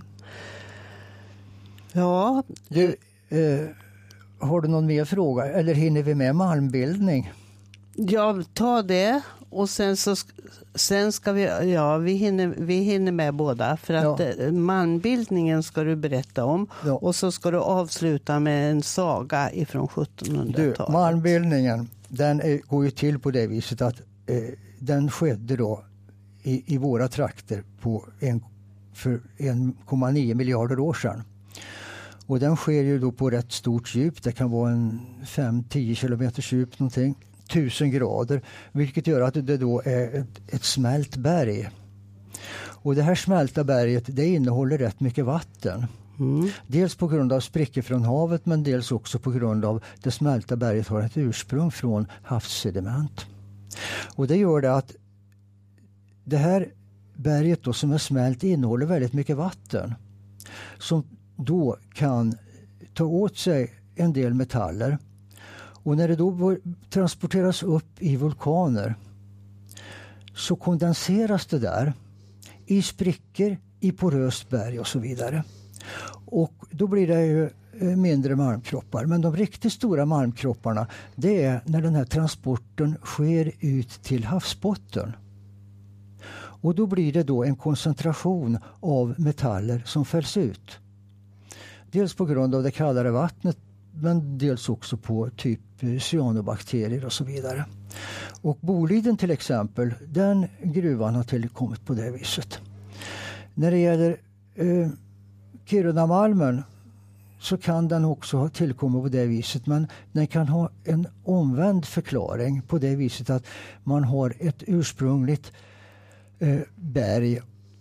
Ja. Du, har du någon mer fråga? Eller hinner vi med malmbildning? Ja, ta det. Och sen ska vi hinner med båda. För att malmbildningen ska du berätta om. Ja. Och så ska du avsluta med en saga ifrån 1700-talet. Malmbildningen, den går ju till på det viset att den skedde då i våra trakter för 1,9 miljarder år sedan. Och den sker ju då på rätt stort djup. Det kan vara en 5-10 kilometers djup någonting. 1000 grader. Vilket gör att det då är ett smält berg. Och det här smälta berget, det innehåller rätt mycket vatten. Dels på grund av sprickor från havet, men dels också på grund av det smälta berget har ett ursprung från havssediment. Och det gör det att det här berget då som är smält innehåller väldigt mycket vatten. Som då kan ta åt sig en del metaller. Och när det då transporteras upp i vulkaner så kondenseras det där i sprickor, i poröst berg och så vidare. Och då blir det ju mindre malmkroppar. Men de riktigt stora malmkropparna, det är när den här transporten sker ut till havsbotten. Och då blir det då en koncentration av metaller som fälls ut. Dels på grund av det kallare vattnet, men dels också på typ cyanobakterier och så vidare. Och Boliden till exempel, den gruvan har tillkommit på det viset. När det gäller Kirunamalmen så kan den också ha tillkommit på det viset, men den kan ha en omvänd förklaring på det viset att man har ett ursprungligt berg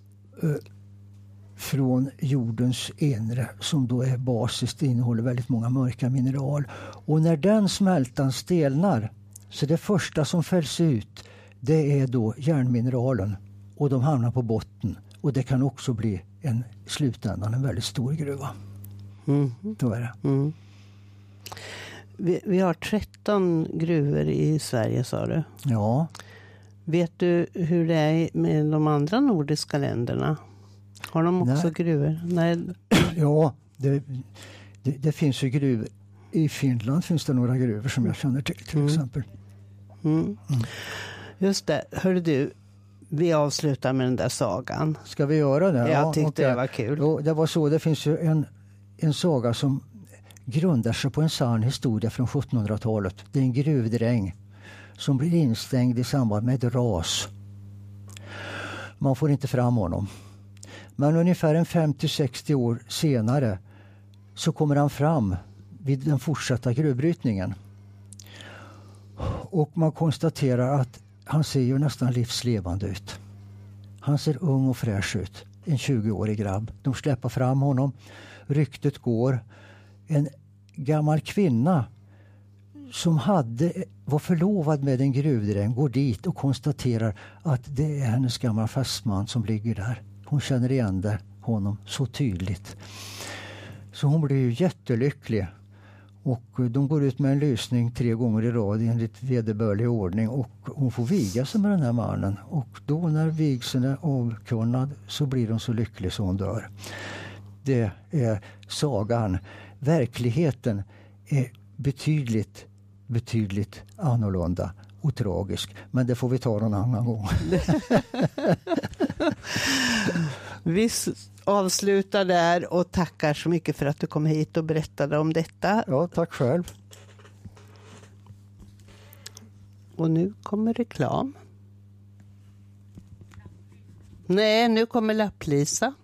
från jordens inre som då är basiskt, innehåller väldigt många mörka mineral. Och när den smältan stelnar, så det första som fälls ut, det är då järnmineralen och de hamnar på botten. Och det kan också bli en slutändan en väldigt stor gruva. Då är det. Vi har 13 gruvor i Sverige, sa du. Ja. Vet du hur det är med de andra nordiska länderna? Har de också gruvor? Nej. Ja, det finns ju gruvor. I Finland finns det några gruvor som jag känner till exempel. Just det. Hörde du, vi avslutar med den där sagan. Ska vi göra det? Jag tyckte det var kul. Ja, det var så. Det finns ju en saga som grundar sig på en sann historia från 1700-talet. Det är en gruvdräng som blir instängd i samband med ett ras. Man får inte fram honom. Men ungefär en 50-60 år senare så kommer han fram vid den fortsatta gruvbrytningen. Och man konstaterar att han ser ju nästan livslevande ut. Han ser ung och fräsch ut. En 20-årig grabb. De släpper fram honom. Ryktet går. En gammal kvinna som var förlovad med en gruvdräng går dit och konstaterar att det är hennes gamla fästman som ligger där. Hon känner igen honom så tydligt. Så hon blir ju jättelycklig. Och de går ut med en lysning 3 gånger i rad enligt vederbörlig ordning. Och hon får viga sig med den här mannen. Och då när vigseln är avkunnad så blir hon så lycklig så hon dör. Det är sagan. Verkligheten är betydligt annorlunda och tragisk. Men det får vi ta någon annan gång. Vi avslutar där och tackar så mycket för att du kom hit och berättade om detta. Ja, tack själv. Och nu kommer reklam. Nej, nu kommer Lapplisa.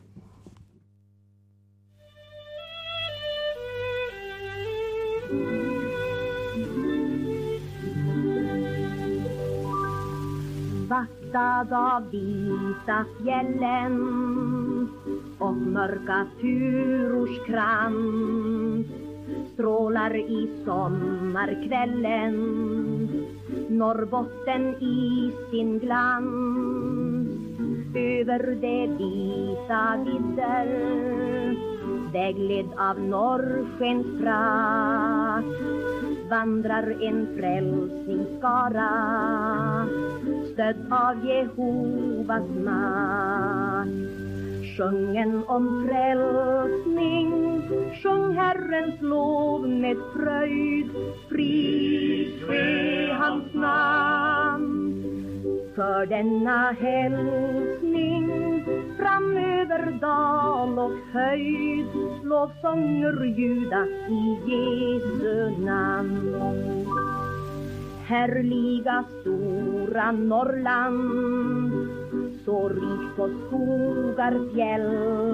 Vaktad av vita fjällen och mörka furors krans strålar i sommarkvällen Norrbotten i sin glans. Över de vita vidder vägledd av norrskens prakt vandrar en frälsningsskara stödd av Jehovas makt. Sjungen om frälsning, sjung Herrens lov med fröjd, pris ske hans namn. För denna hälsning framöver dal och höjd, lovsånger ljuda i Jesu namn. Härliga stora Norrland, så rikt på skogar fjäll,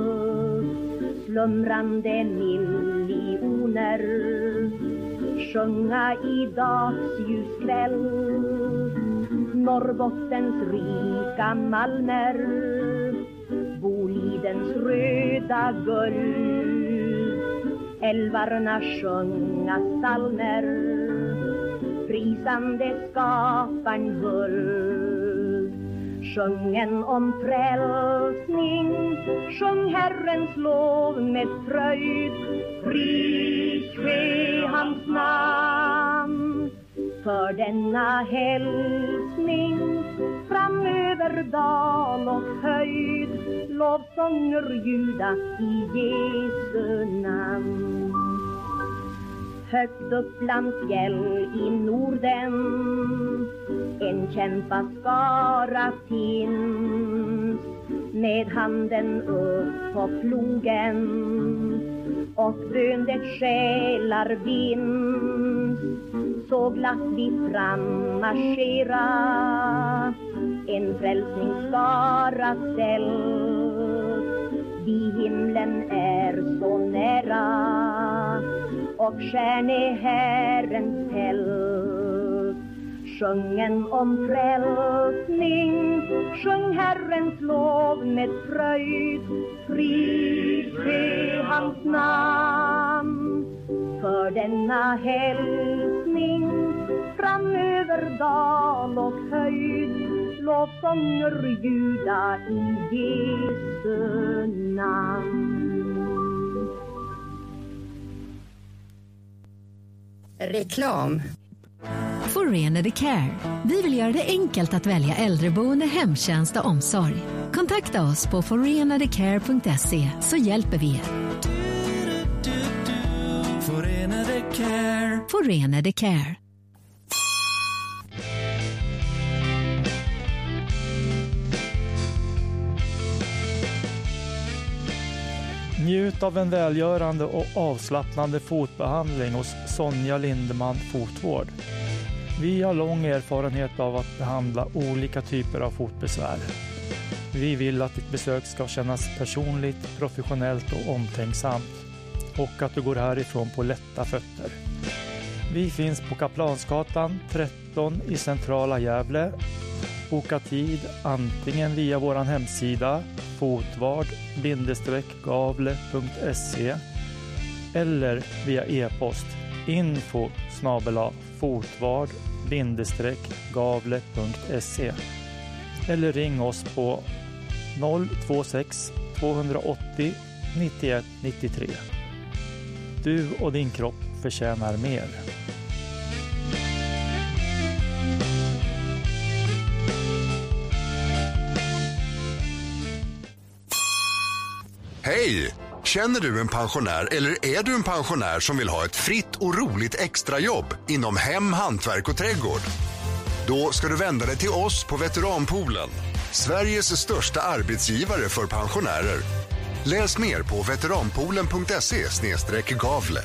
slumrande miljoner sjunga i dagsljuskväll. Norrbottens rika malmer, Bolidens röda guld, älvarna sjunga psalmer, prisande skaparen huld. Sjungen om frälsning, sjung Herrens lov med fröjd, pris ske hans namn. För denna hälsning framöver dal och höjd, lovsånger ljuda i Jesu namn. Högt upp bland fjäll i Norden en kämpaskara finns, med handen upp på plogen och bön det själar vinns. Så glatt vi frammarschera, en frälsningsskara ställd. Vi himlen är så nära och stjärne Herrens tält. Sjungen om frälsning, sjung Herrens lov med fröjd, pris ske hans namn. För denna hälsning framöver dal och höjd, lovsånger ljuda i Jesu namn. Reklam. Forenade Care. Vi vill göra det enkelt att välja äldreboende, hemtjänst och omsorg. Kontakta oss på forenadecare.se så hjälper vi er. Forenade Care. Forenade Care. Njut av en välgörande och avslappnande fotbehandling hos Sonja Lindeman Fotvård. Vi har lång erfarenhet av att behandla olika typer av fotbesvär. Vi vill att ditt besök ska kännas personligt, professionellt och omtänksamt, och att du går härifrån på lätta fötter. Vi finns på Kaplansgatan 13 i centrala Gävle. Boka tid antingen via vår hemsida fotvard-gavle.se eller via e-post info@fotvard-gavle.se eller ring oss på 026 280 91 93. Du och din kropp förtjänar mer. Hej! Känner du en pensionär eller är du en pensionär som vill ha ett fritt och roligt extrajobb inom hem, hantverk och trädgård? Då ska du vända dig till oss på Veteranpoolen. Sveriges största arbetsgivare för pensionärer. Läs mer på veteranpoolen.se/Gavle.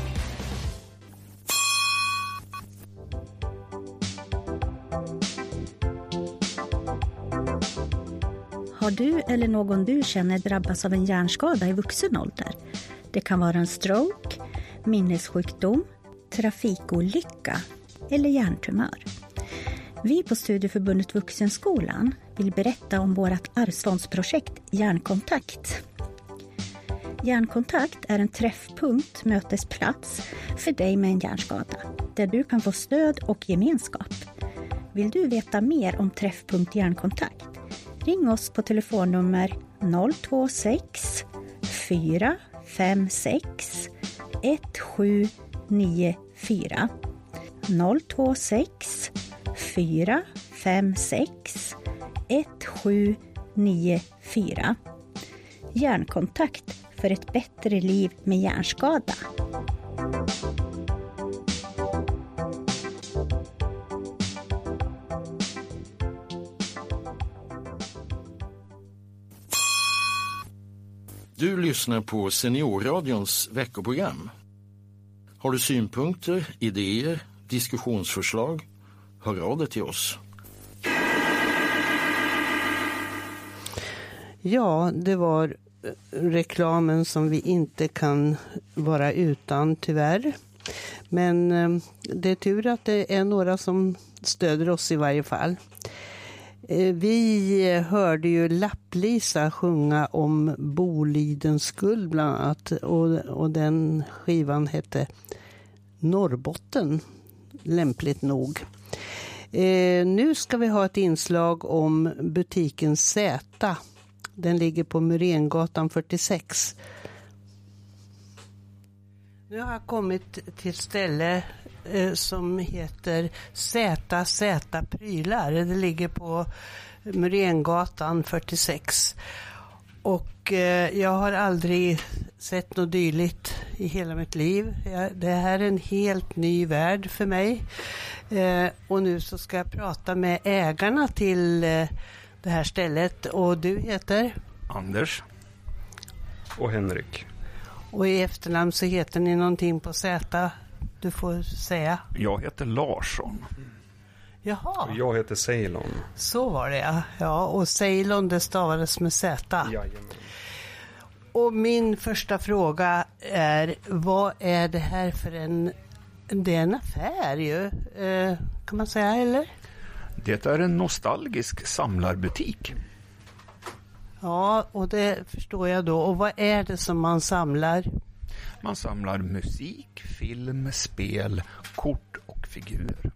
Har du eller någon du känner drabbats av en hjärnskada i vuxen ålder? Det kan vara en stroke, minnessjukdom, trafikolycka eller hjärntumör. Vi på Studieförbundet Vuxenskolan vill berätta om vårt arvsfondsprojekt Hjärnkontakt. Hjärnkontakt är en träffpunkt, mötesplats för dig med en hjärnskada, där du kan få stöd och gemenskap. Vill du veta mer om träffpunkt Hjärnkontakt? Ring oss på telefonnummer 026 456 1794 026 456 1794. Hjärnkontakt för ett bättre liv med hjärnskada. Du lyssnar på Seniorradions veckoprogram. Har du synpunkter, idéer, diskussionsförslag? Hör av dig till oss. Ja, det var reklamen som vi inte kan vara utan tyvärr. Men det är tur att det är några som stöder oss i varje fall. Vi hörde ju Lapplisa sjunga om Bolidens skuld bland annat, och den skivan hette Norrbotten, lämpligt nog. Nu ska vi ha ett inslag om butiken Z. Den ligger på Murengatan 46. Nu har jag kommit till ett ställe som heter ZZ Prylar. Det ligger på Murengatan 46. Och jag har aldrig sett något dylikt i hela mitt liv. Det här är en helt ny värld för mig. Och nu så ska jag prata med ägarna till det här stället. Och du heter? Anders och Henrik. Och i efternamn så heter ni någonting på Z. Du får säga. Jag heter Larsson. Jaha. Och jag heter Ceylon. Så var det, ja. Ja, och Ceylon det stavades med Z. Jajamän. Och min första fråga är, vad är det här för det är en affär ju, kan man säga, eller? Det är en nostalgisk samlarbutik. Ja, och det förstår jag då. Och vad är det som man samlar? Man samlar musik, film, spel, kort och figurer.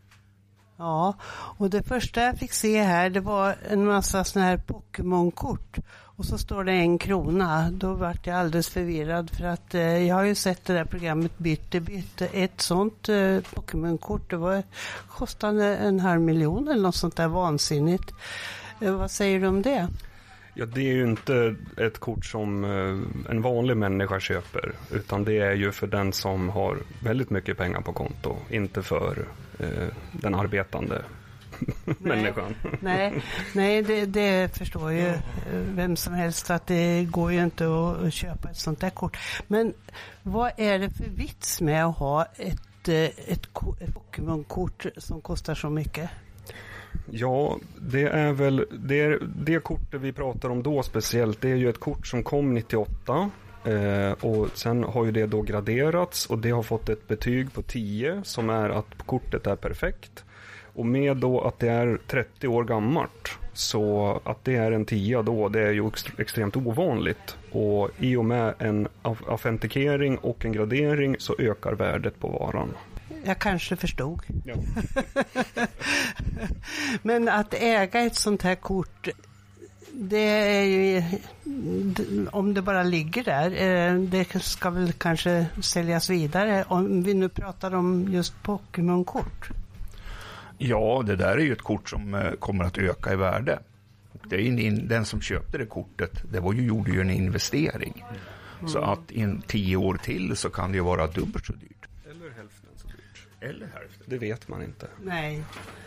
Ja, och det första jag fick se här, det var en massa såna här Pokémon-kort. Och så står det 1 krona. Då var jag alldeles förvirrad för att jag har ju sett det där programmet Bytte. Ett sånt Pokémon-kort, det kostade 500 000 eller något sånt där vansinnigt. Vad säger du om det? Ja, det är ju inte ett kort som en vanlig människa köper, utan det är ju för den som har väldigt mycket pengar på konto, inte för den arbetande människan. Nej, det förstår ju vem som helst att det går ju inte att köpa ett sånt där kort. Men vad är det för vits med att ha ett Pokémon-kort som kostar så mycket? Ja, det är väl det kortet vi pratar om då speciellt. Det är ju ett kort som kom 98 och sen har ju det då graderats och det har fått ett betyg på 10 som är att kortet är perfekt. Och med då att det är 30 år gammalt, så att det är en 10 då, det är ju extremt ovanligt. Och i och med en autentikering och en gradering så ökar värdet på varan. Jag kanske förstod. Ja. Men att äga ett sånt här kort, det är ju, om det bara ligger där, det ska väl kanske säljas vidare, om vi nu pratar om just Pokémon-kort. Ja, det där är ju ett kort som kommer att öka i värde. Det är ju den som köpte det kortet, gjorde ju en investering. Så att i 10 år till så kan det ju vara dubbelt så dyrt. Eller hälften så dyrt. Eller hälften. Det vet man inte. Nej,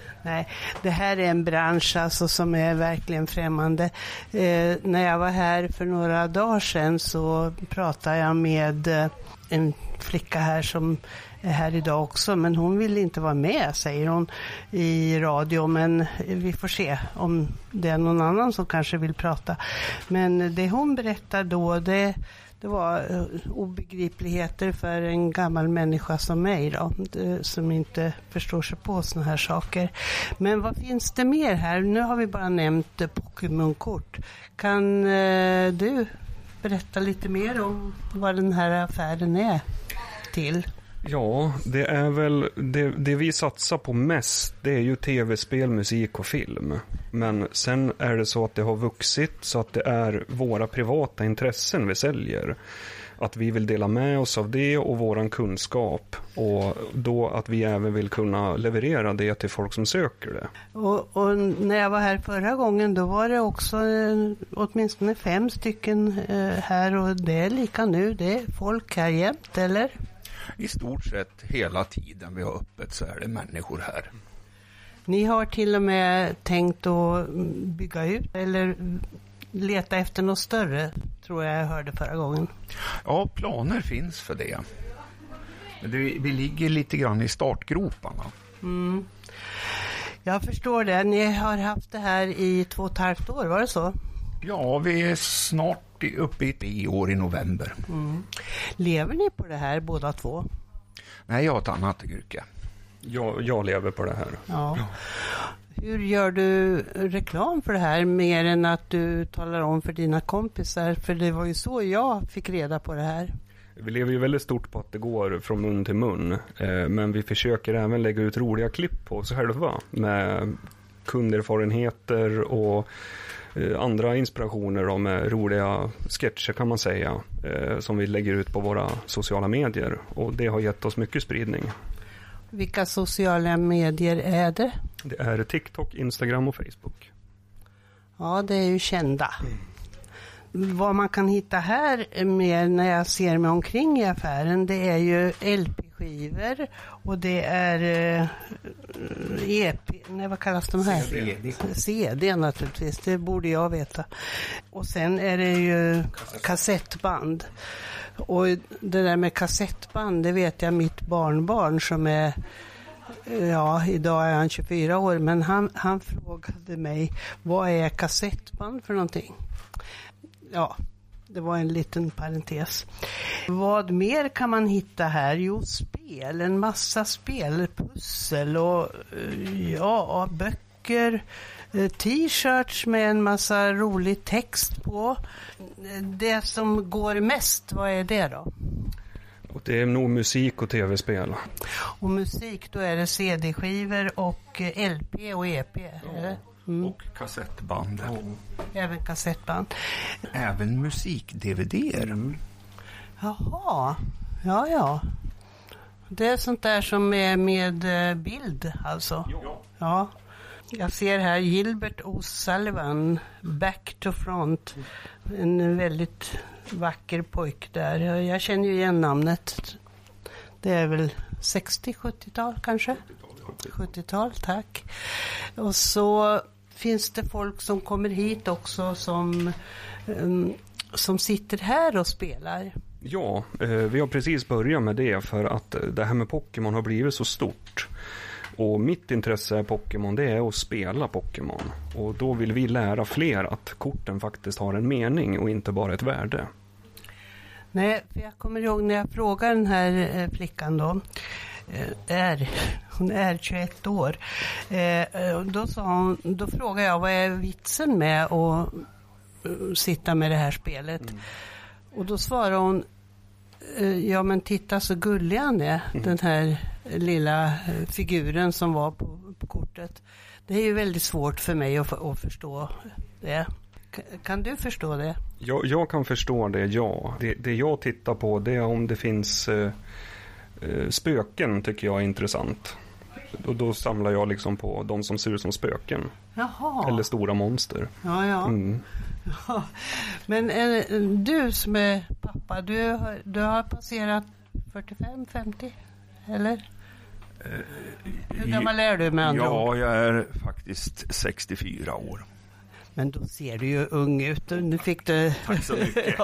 det här är en bransch alltså som är verkligen främmande. När jag var här för några dagar sedan så pratade jag med en flicka här som är här idag också, men hon vill inte vara med, säger hon i radio, men vi får se om det är någon annan som kanske vill prata. Men det hon berättar då, det var obegripligheter för en gammal människa som mig då, som inte förstår sig på såna här saker. Men vad finns det mer här? Nu har vi bara nämnt Pokémon-kort. Kan du berätta lite mer om vad den här affären är till? Ja, det är väl det vi satsar på mest, det är ju tv-spel, musik och film. Men sen är det så att det har vuxit så att det är våra privata intressen vi säljer. Att vi vill dela med oss av det och våran kunskap. Och då att vi även vill kunna leverera det till folk som söker det. Och när jag var här förra gången då var det också åtminstone 5 stycken här, och det är lika nu. Det är folk här jämt, eller? I stort sett hela tiden vi har öppet så är det människor här. Ni har till och med tänkt att bygga ut eller leta efter något större, tror jag hörde förra gången. Ja, planer finns för det. Men vi ligger lite grann i startgroparna. Mm. Jag förstår det. Ni har haft det här i 2,5 år, var det så? Ja, vi är snart uppe i 3 år i november. Mm. Lever ni på det här båda två? Nej, jag har ett annat yrke. Jag lever på det här. Ja. Hur gör du reklam för det här mer än att du talar om för dina kompisar? För det var ju så jag fick reda på det här. Vi lever ju väldigt stort på att det går från mun till mun. Men vi försöker även lägga ut roliga klipp på oss själva. Med kunderfarenheter och andra inspirationer då, med roliga sketcher kan man säga. Som vi lägger ut på våra sociala medier. Och det har gett oss mycket spridning. Vilka sociala medier är det? Det är TikTok, Instagram och Facebook. Ja, det är ju kända. Vad man kan hitta här mer när jag ser mig omkring i affären, det är ju LP-skivor och det är EP, nej vad kallas de här? CD naturligtvis, det borde jag veta. Och sen är det ju kassettband. Och det där med kassettband, det vet jag mitt barnbarn som är, ja, idag är han 24 år, men han frågade mig, vad är kassettband för någonting? Ja, det var en liten parentes. Vad mer kan man hitta här? Jo, spel, en massa spel, pussel och ja, böcker, t-shirts med en massa rolig text på. Det som går mest, vad är det då? Och det är nog musik och tv-spel. Och musik, då är det CD-skivor och LP och EP, eller? Mm. Och kassettband. Även kassettband. Även musik-DVD-er. Jaha, ja. Det är sånt där som är med bild, alltså. Ja. Jag ser här Gilbert O'Sullivan, Back to Front. En väldigt vacker pojk där. Jag känner ju igen namnet. Det är väl 60-70-tal kanske? 70-tal, tack. Och så finns det folk som kommer hit också som sitter här och spelar. Ja, vi har precis börjat med det för att det här med Pokémon har blivit så stort. Och mitt intresse är Pokémon, det är att spela Pokémon. Och då vill vi lära fler att korten faktiskt har en mening och inte bara ett värde. Nej, för jag kommer ihåg när jag frågade den här flickan då. Hon är 21 år. Då frågade jag, vad är vitsen med att sitta med det här spelet? Och då svarade hon, ja men titta så gullig han är, den här lilla figuren som var på kortet. Det är ju väldigt svårt för mig att förstå det. Kan du förstå det? Jag kan förstå det, ja. Det jag tittar på, det är om det finns spöken, tycker jag är intressant. Och då samlar jag liksom på de som ser ut som spöken. Jaha. Eller stora monster. Ja. Ja. Men du som är pappa, du har passerat 45-50, eller? Hur gammal är du med andra ord? Jag är faktiskt 64 år. Men då ser du ju ung ut. Nu fick du... Tack så mycket.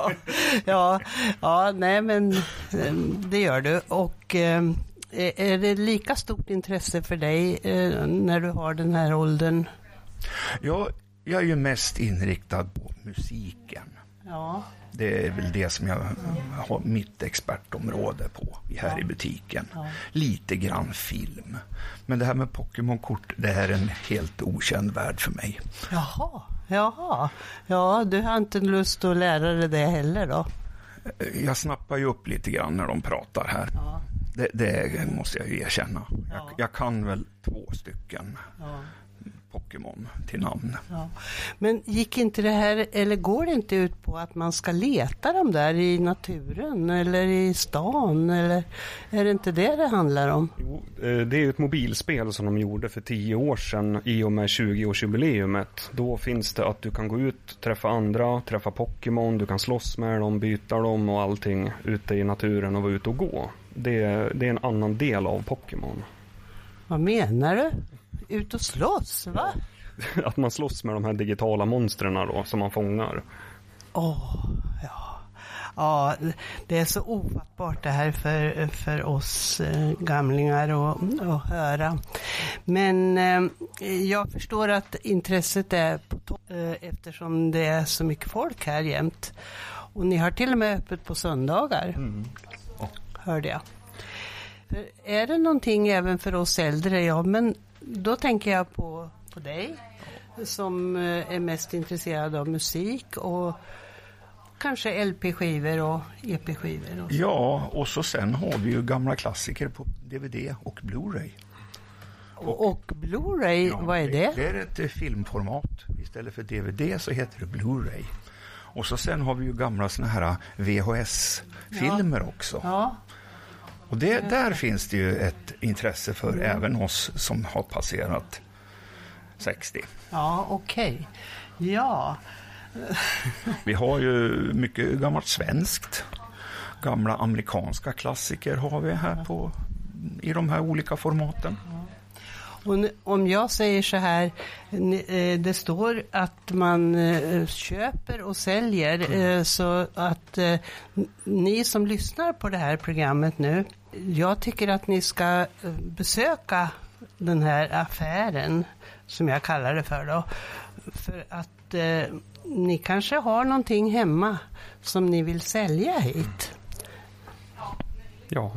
Nej men det gör du. Och är det lika stort intresse för dig när du har den här åldern? Jag är ju mest inriktad på musiken. Ja. Det är väl det som jag har mitt expertområde på här i butiken. Ja. Lite grann film. Men det här med Pokémon-kort, det här är en helt okänd värld för mig. Jaha. Ja, du har inte lust att lära dig det heller då? Jag snappar ju upp lite grann när de pratar här. Ja. Det måste jag ju erkänna. Ja. Jag kan väl 2 stycken. Ja. Pokémon till namn. Ja. Men gick inte det här, eller går det inte ut på att man ska leta dem där i naturen eller i stan, eller är det inte det handlar om? Jo, det är ett mobilspel som de gjorde för 10 år sedan i och med 20-årsjubileumet. Då finns det att du kan gå ut, träffa andra, träffa Pokémon, du kan slåss med dem, byta dem och allting ute i naturen och vara ute och gå. Det är en annan del av Pokémon. Vad menar du? Ut och slåss, va? Att man slåss med de här digitala monstren då, som man fångar. Ja, det är så ofattbart det här för oss gamlingar att höra. Men jag förstår att intresset är på topp eftersom det är så mycket folk här jämt. Och ni har till och med öppet på söndagar, hörde jag. För är det någonting även för oss äldre? Ja, men då tänker jag på dig som är mest intresserad av musik och kanske LP-skivor och EP-skivor. Och ja, och så sen har vi ju gamla klassiker på DVD och Blu-ray. Och Blu-ray, vad är det? Det är ett filmformat. Istället för DVD så heter det Blu-ray. Och så sen har vi ju gamla såna här VHS-filmer också. Ja. Och där finns det ju ett intresse för även oss som har passerat 60. Ja, okej. Ja. Vi har ju mycket gammalt svenskt. Gamla amerikanska klassiker har vi här i de här olika formaten. Och om jag säger så här, det står att man köper och säljer, så att ni som lyssnar på det här programmet nu, jag tycker att ni ska besöka den här affären som jag kallar det för då, för att ni kanske har någonting hemma som ni vill sälja hit. Ja.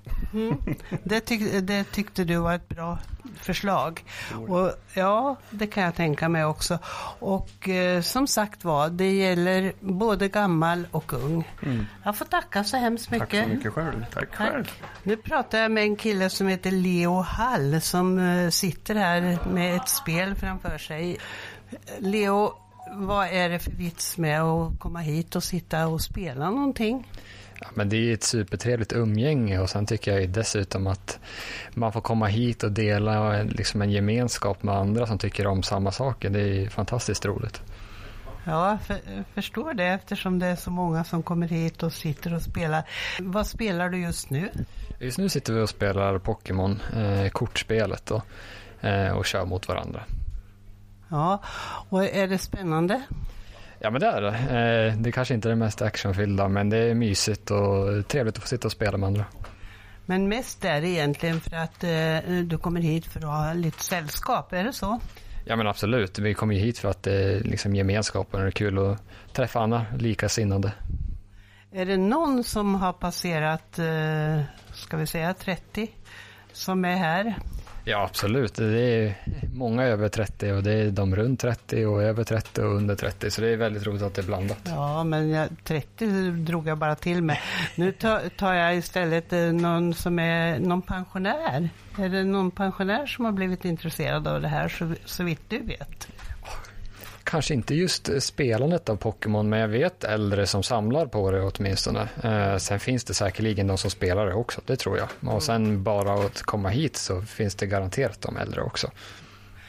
Det tyckte du var ett bra förslag. Och ja, det kan jag tänka mig också. Och som sagt var, det gäller både gammal och ung. Jag får tacka så hemskt mycket. Tack så mycket själv. Tack själv. Nu pratar jag med en kille som heter Leo Hall som sitter här med ett spel framför sig. Leo, vad är det för vits med att komma hit och sitta och spela någonting? Ja, men det är ett supertrevligt umgänge och sen tycker jag dessutom att man får komma hit och dela liksom en gemenskap med andra som tycker om samma saker. Det är fantastiskt roligt. Ja, förstår det eftersom det är så många som kommer hit och sitter och spelar. Vad spelar du just nu? Just nu sitter vi och spelar Pokémon, kortspelet då, och kör mot varandra. Ja, och är det spännande? Ja, men det är det. Det kanske inte är det mest actionfyllda, men det är mysigt och trevligt att få sitta och spela med andra. Men mest är det egentligen för att du kommer hit för att ha lite sällskap, är det så? Ja, men absolut. Vi kommer ju hit för att det är liksom gemenskapen och det är kul att träffa andra likasinnade. Är det någon som har passerat, ska vi säga 30, som är här? Ja, absolut. Det är många över 30 och det är de runt 30 och över 30 och under 30. Så det är väldigt roligt att det är blandat. Ja, men 30 drog jag bara till med. Nu tar jag istället någon som är någon pensionär. Är det någon pensionär som har blivit intresserad av det här så vitt du vet? Kanske inte just spelandet av Pokémon, men jag vet äldre som samlar på det åtminstone. Sen finns det säkerligen de som spelar det också, det tror jag. Och sen bara att komma hit så finns det garanterat de äldre också.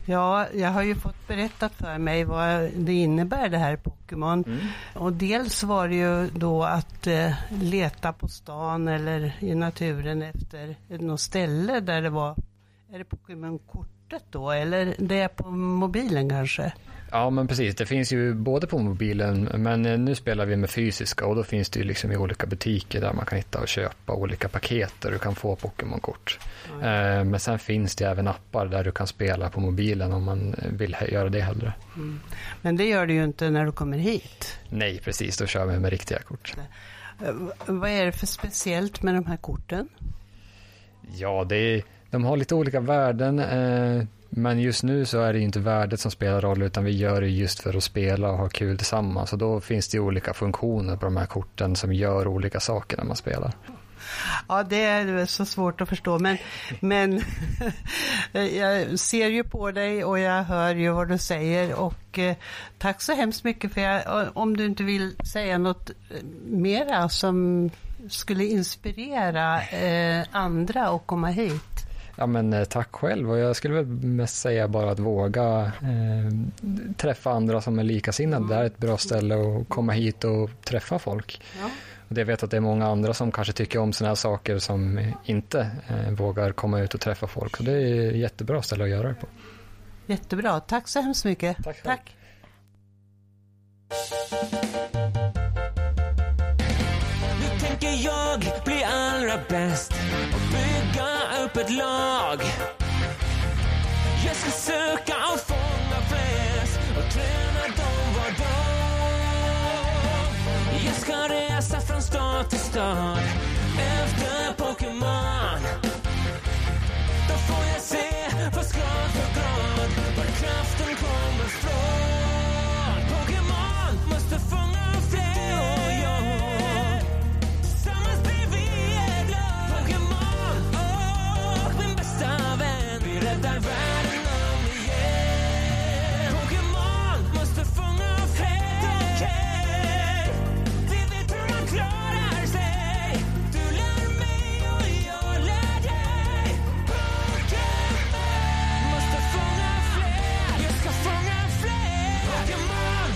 Ja, jag har ju fått berättat för mig vad det innebär det här Pokémon. Och dels var det ju då att leta på stan eller i naturen efter något ställe där det var, är det Pokémon-kortet då eller det är på mobilen kanske? Ja, men precis. Det finns ju både på mobilen, men nu spelar vi med fysiska och då finns det ju liksom i olika butiker där man kan hitta och köpa olika paket där du kan få Pokémon-kort. Men sen finns det även appar där du kan spela på mobilen om man vill göra det hellre. Men det gör du ju inte när du kommer hit. Nej, precis. Då kör vi med riktiga kort. Vad är det för speciellt med de här korten? Ja, de har lite olika värden. Men just nu så är det inte värdet som spelar roll utan vi gör det just för att spela och ha kul tillsammans. Och då finns det olika funktioner på de här korten som gör olika saker när man spelar. Ja, det är så svårt att förstå. Men jag ser ju på dig och jag hör ju vad du säger. Och tack så hemskt mycket för om du inte vill säga något mera som skulle inspirera andra att komma hit. Ja, men tack själv och jag skulle väl mest säga bara att våga träffa andra som är likasinnade. Det är ett bra ställe att komma hit och träffa folk. Ja. Och jag vet att det är många andra som kanske tycker om såna här saker som inte vågar komma ut och träffa folk. Så det är ett jättebra ställe att göra det på. Jättebra, tack så hemskt mycket. Tack. Nu tänker jag bli allra bäst och bygga upp ett lag. Jag ska söka och fånga flest och träna dem var dag. Jag ska resa från stad till stad efter Pokémon. Då får jag se vad grad för grad var kraften kommer från. Pokémon måste fånga fler och jag. Tillsammans blir vi ett lag. Pokémon och min bästa vän. Vi räddar världen om igen. Pokémon måste fånga fler och jag. Vi vet hur man klarar sig. Du lär mig och jag lär dig. Pokémon måste fånga fler. Jag ska fånga fler. Pokémon.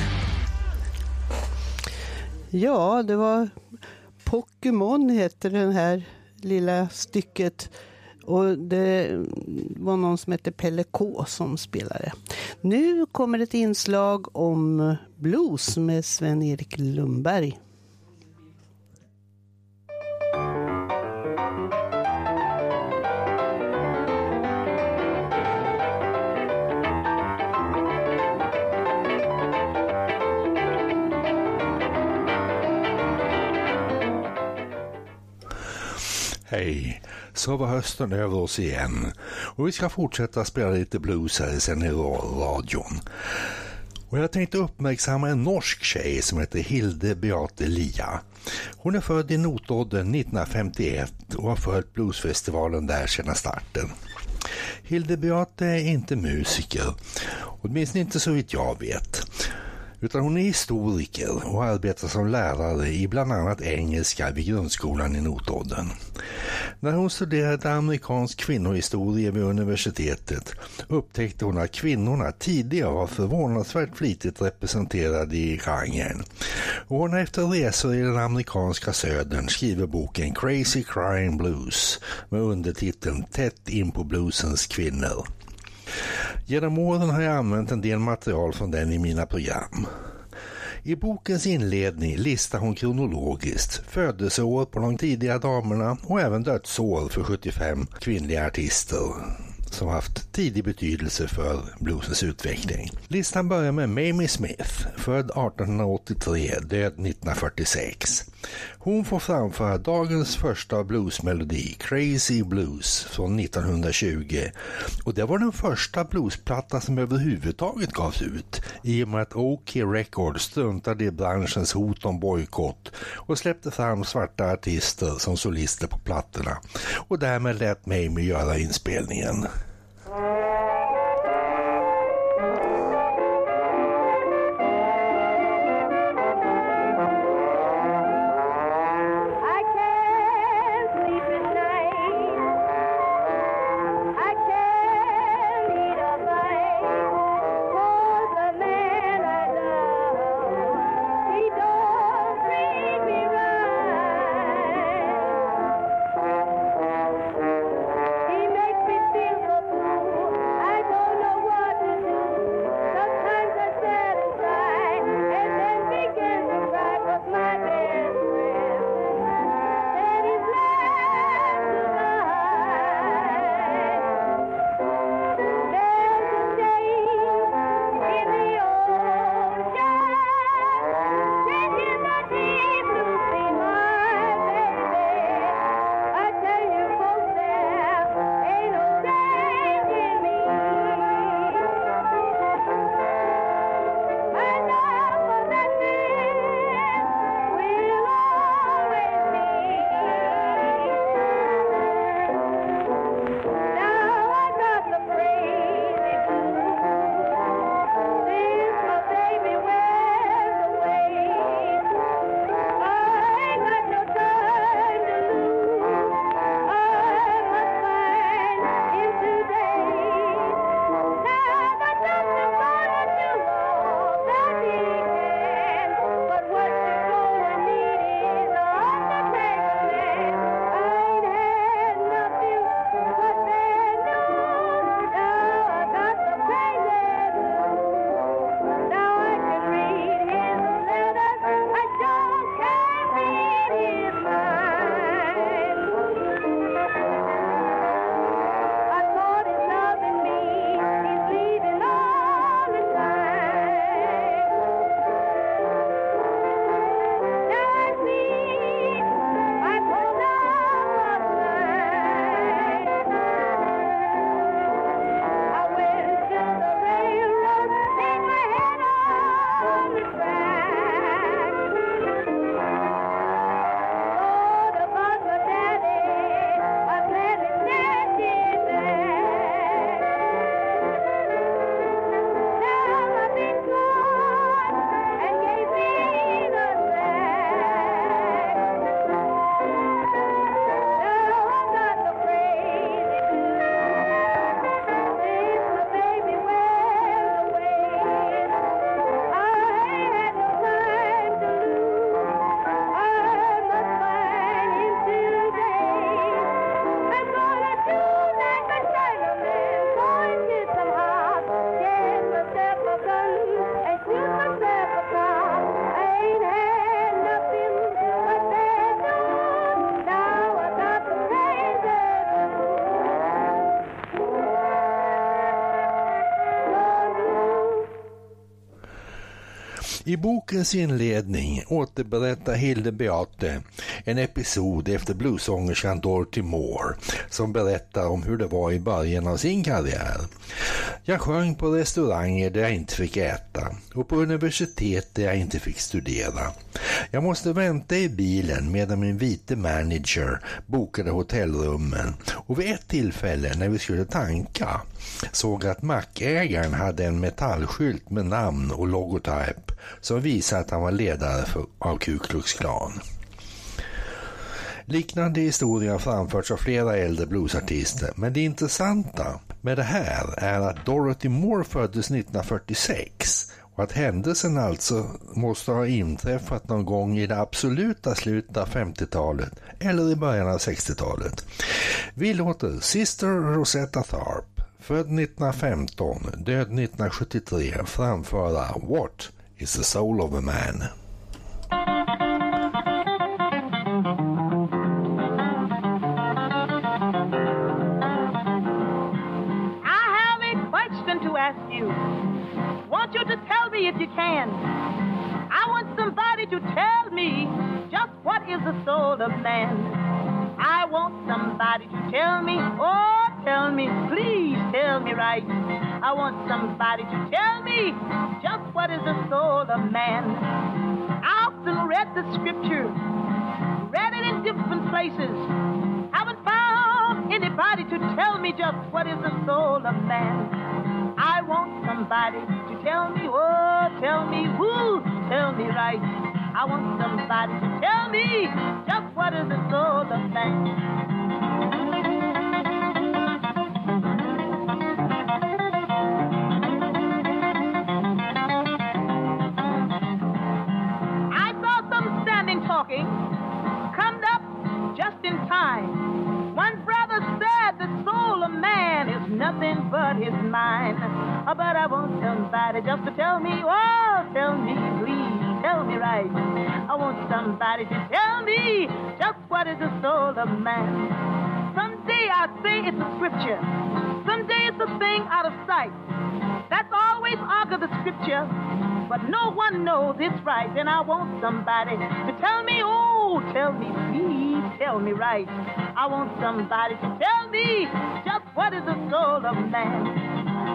Ja, det var Pokémon heter den här lilla stycket. Och det var någon som heter Pelle K som spelade. Nu kommer ett inslag om blues med Sven-Erik Lundberg. Hej, så var hösten över oss igen och vi ska fortsätta spela lite blues här i Seniorradion. Och jag tänkte uppmärksamma en norsk tjej som heter Hilde Beate Lia. Hon är född i Notodden 1951 och har följt bluesfestivalen där sedan starten. Hilde Beate är inte musiker, åtminstone inte så vitt jag vet. Utan hon är historiker och arbetar som lärare i bland annat engelska vid grundskolan i Notodden. När hon studerade amerikansk kvinnohistoria vid universitetet upptäckte hon att kvinnorna tidigare var förvånansvärt flitigt representerade i genren. Och hon efter resor i den amerikanska södern skriver boken Crazy Crying Blues med undertiteln Tätt in på bluesens kvinnor. Genom åren har jag använt en del material från den i mina program. I bokens inledning listar hon kronologiskt födelseår på de tidiga damerna och även dödsår för 75 kvinnliga artister som haft tidig betydelse för bluesens utveckling. Listan börjar med Mamie Smith, född 1883, död 1946. Hon får framföra dagens första bluesmelodi, Crazy Blues, från 1920. Och det var den första bluesplatta som överhuvudtaget gavs ut, i och med att OK Records struntade i branschens hot om bojkott och släppte fram svarta artister som solister på plattorna. Och därmed lät Mamie göra inspelningen. I can't eat a bite. I bokens inledning återberättar Hilde Beate en episod efter bluesångerskan Dorothy Moore som berättar om hur det var i början av sin karriär. Jag sjöng på restauranger där jag inte fick äta och på universitet där jag inte fick studera. Jag måste vänta i bilen medan min vite manager bokade hotellrummen, och vid ett tillfälle när vi skulle tanka såg att mackägaren hade en metallskylt med namn och logotyp som visade att han var ledare av Ku Klux Klan. Liknande historier har framförts av flera äldre bluesartister, men det intressanta med det här är att Dorothy Moore föddes 1946 och att händelsen alltså måste ha inträffat någon gång i det absoluta slutet av 50-talet eller i början av 60-talet. Vi låter Sister Rosetta Tharpe, född 1915, död 1973, framföra What is the Soul of a Man? Want you to tell me if you can. I want somebody to tell me just what is the soul of man. I want somebody to tell me, oh tell me, please tell me right. I want somebody to tell me just what is the soul of man. I often read the scripture, read it in different places. Haven't found anybody to tell me just what is the soul of man. I want somebody to tell me, oh, tell me, who, tell me right. I want somebody to tell me just what is the soul of man. I saw them standing talking, come up just in time. One brother said the soul of man is nothing but his mind. But I want somebody just to tell me, oh, tell me, please, tell me right. I want somebody to tell me just what is the soul of man. Someday I'll say it's a scripture. Someday it's a thing out of sight. That's always argue the scripture. But no one knows it's right. And I want somebody to tell me, oh, tell me, please, tell me right. I want somebody to tell me just what is the soul of man.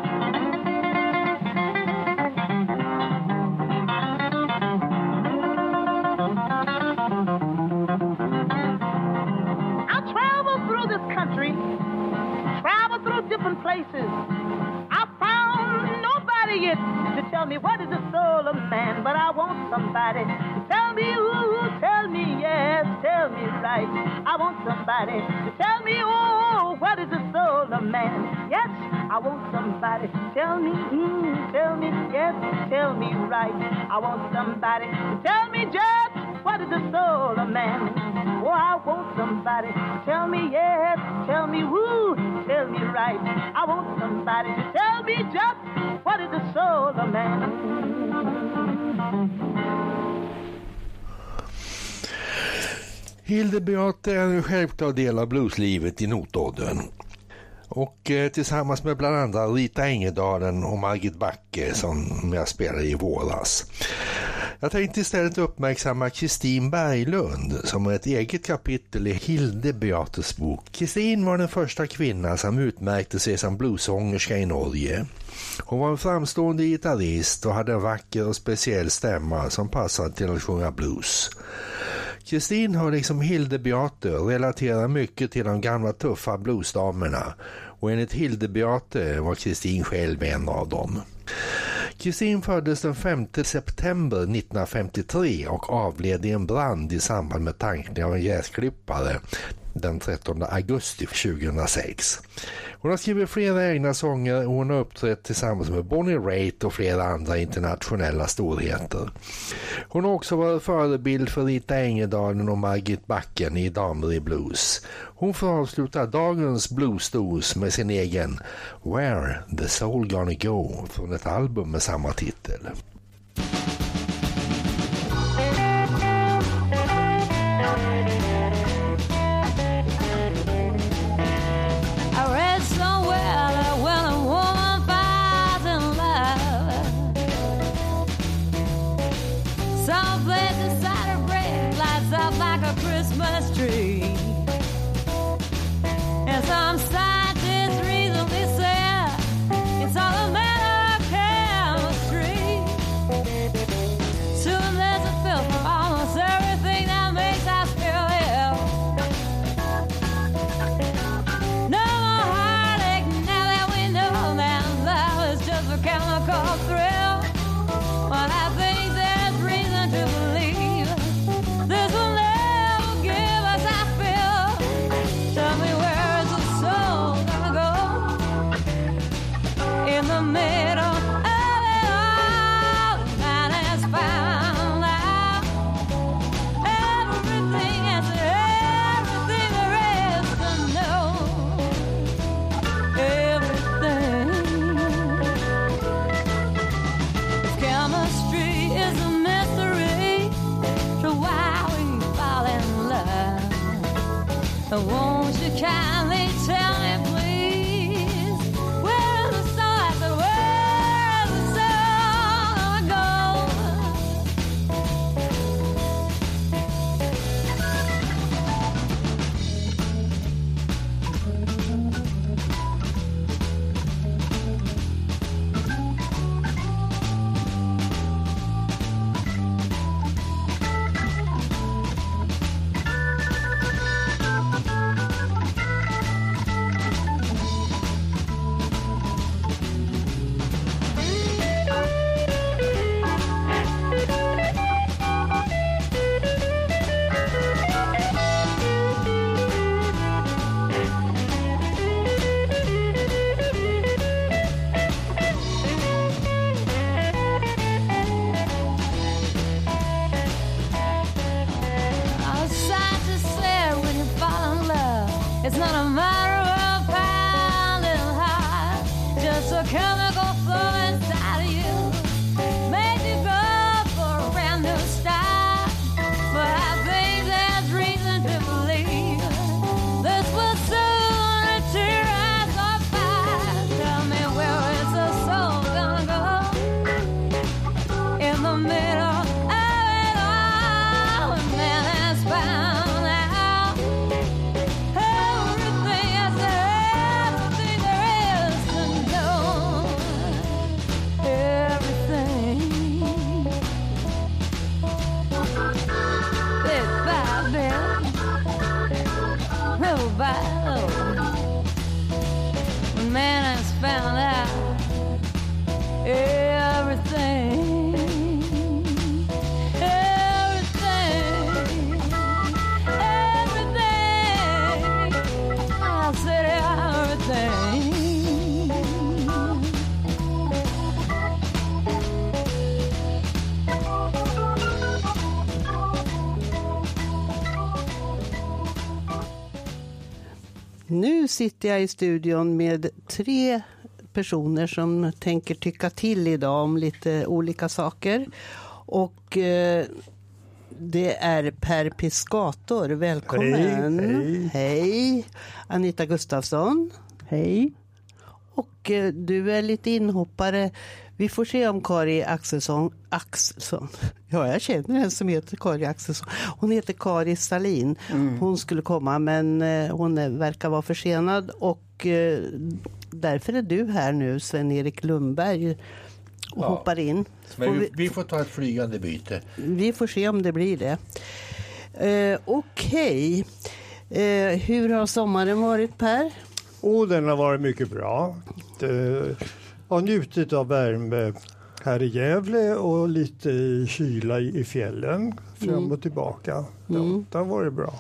Travel through different places. I found nobody yet to tell me what is the soul of man, but I want somebody to tell me, ooh, tell me, yes, tell me right. I want somebody to tell me, oh, what is the soul of man? Yes, I want somebody to tell me, yes, tell me right. I want somebody to tell me just what is the soul of man? Oh, I want somebody to tell me yes, tell me woo, tell me right. I want somebody to tell me just what is the soul of man. Hilde Beate är en självklar del av blueslivet i Notodden. Och tillsammans med bland andra Rita Engedalen och Margit Backe som jag spelade i våras. Jag tänkte istället uppmärksamma Kristin Berglund som har ett eget kapitel i Hilde Beates bok. Kristin var den första kvinnan som utmärkte sig som bluesångerska i Norge. Hon var en framstående gitarrist och hade en vacker och speciell stämma som passade till att sjunga blues. Kristin har liksom Hilde Beate relaterat mycket till de gamla tuffa bluesdamerna och enligt Hilde Beate var Kristin själv en av dem. Kristin föddes den 5 september 1953 och avled i en brand i samband med tankning av en gräsklippare den 13 augusti 2006. Hon har skrivit flera egna sånger och hon har uppträtt tillsammans med Bonnie Raitt och flera andra internationella storheter. Hon har också varit förebild för Rita Engedalen och Margit Backen i Damer i Blues. Hon får avsluta dagens bluesdos med sin egen Where the Soul Gonna Go från ett album med samma titel. Someplace inside a bread lights up like a Christmas tree. And some scientists recently said it's all a matter of chemistry. Soon there's a pill for almost everything that makes us feel ill. No more heartache now that we know that love is just a chemical thrill. But I think there's reason to believe this will never give us our fill. Tell me, where is the soul gonna go? In the middle of it all, the man has found out everything is everything there is to know. Everything. Chemistry is a mystery to why we fall in love. Won't you kindly tell me, please, where's the soul? I said, where's the soul gonna go? Our scientists say when you fall in love, it's not a matter of pounding heart, just a chemical flow inside of you, make you go for a brand new start. But I think there's reason to believe this will soon tear us apart. Tell me, where is the soul gonna go? In the middle of it all, a man has found out everything is everything there is to know. Everything. Bit by bit, little by little, a man has found out everything. Everything. Everything. I said everything. Nu sitter jag i studion med 3 personer som tänker tycka till idag om lite olika saker. Och det är Per Piscator. Välkommen. Hej. Hej. Anita Gustafsson. Hej. Och du är lite inhoppare. Vi får se om Kari Axelsson. Ja, jag känner en som heter Kari Axelsson. Hon heter Kari Stalin. Hon skulle komma, men hon verkar vara försenad. Och därför är du här nu, Sven-Erik Lundberg, och hoppar in. Men vi får ta ett flygande byte. Vi får se om det blir det. Okej. Hur har sommaren varit, Per? Den har varit mycket bra. Jag har njutit av värme här i Gävle och lite kyla i fjällen fram och tillbaka. Det har varit bra.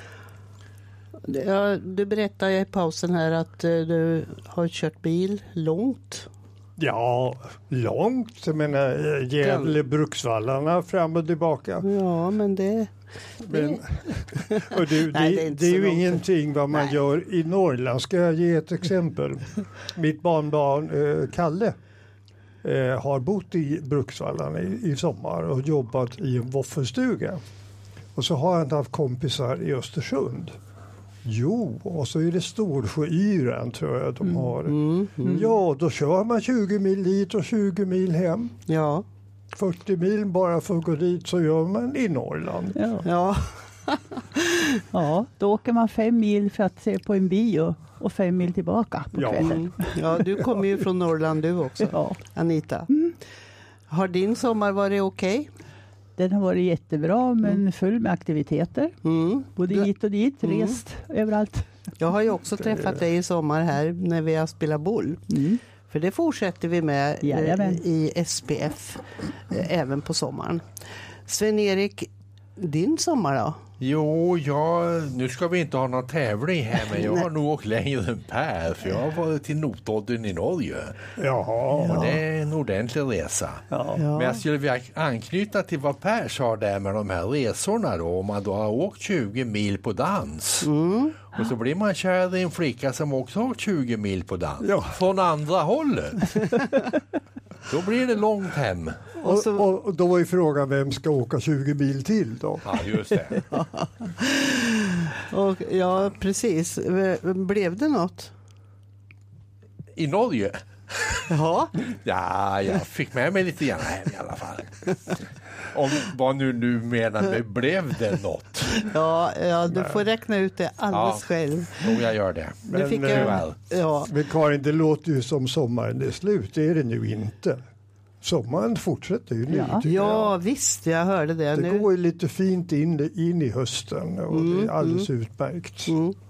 Ja, du berättade i pausen här att du har kört bil långt. Ja, långt. Jag menar, Gävle, Bruksvallarna fram och tillbaka. Ja, men det... och det är ju ingenting vad man gör i Norrland. Ska jag ge ett exempel? Mitt barnbarn Kalle har bott i Bruksvallarna i sommar och jobbat i en våffelstuga. Och så har han haft kompisar i Östersund. Jo, och så är det Storsjöyran tror jag de har. Ja, då kör man 20 mil dit och 20 mil hem. Ja. 40 mil bara för att gå dit, så gör man i Norrland. Ja. Ja, då åker man 5 mil för att se på en bio och 5 mil tillbaka på kvällen. Ja, du kommer ju från Norrland du också, Anita. Har din sommar varit okej? Den har varit jättebra, men full med aktiviteter. Både hit och dit, rest överallt. Jag har ju också träffat dig i sommar här när vi har spelat boll. För det fortsätter vi med i SPF även på sommaren. Sven-Erik, din sommar då? Jo, nu ska vi inte ha någon tävling här, men jag har nog åkt längre än Per, för jag har varit till Notodden i Norge. Jaha. Och det är en ordentlig resa. Ja. Men jag skulle vilja anknyta till vad Per sa där med de här resorna då. Om man då har åkt 20 mil på dans. Och så blir man kär i en flicka som också har 20 mil på dans. Ja. Från andra hållet. Då blir det långt hem. Och då var ju frågan, vem ska åka 20 mil till då? Ja, just det. Och, ja, precis. Blev det något? I Norge? Ja. Ja, jag fick med mig lite grann hem i alla fall. Om vad nu menar med, blev det något? Ja, du får räkna ut det alldeles själv. Jo, jag gör det. Men Karin, det låter ju som sommaren är slut. Det är det nu inte. Sommaren fortsätter ju nu. Ja, visst, jag hörde det. Det går ju lite fint in i hösten och det är alldeles utmärkt.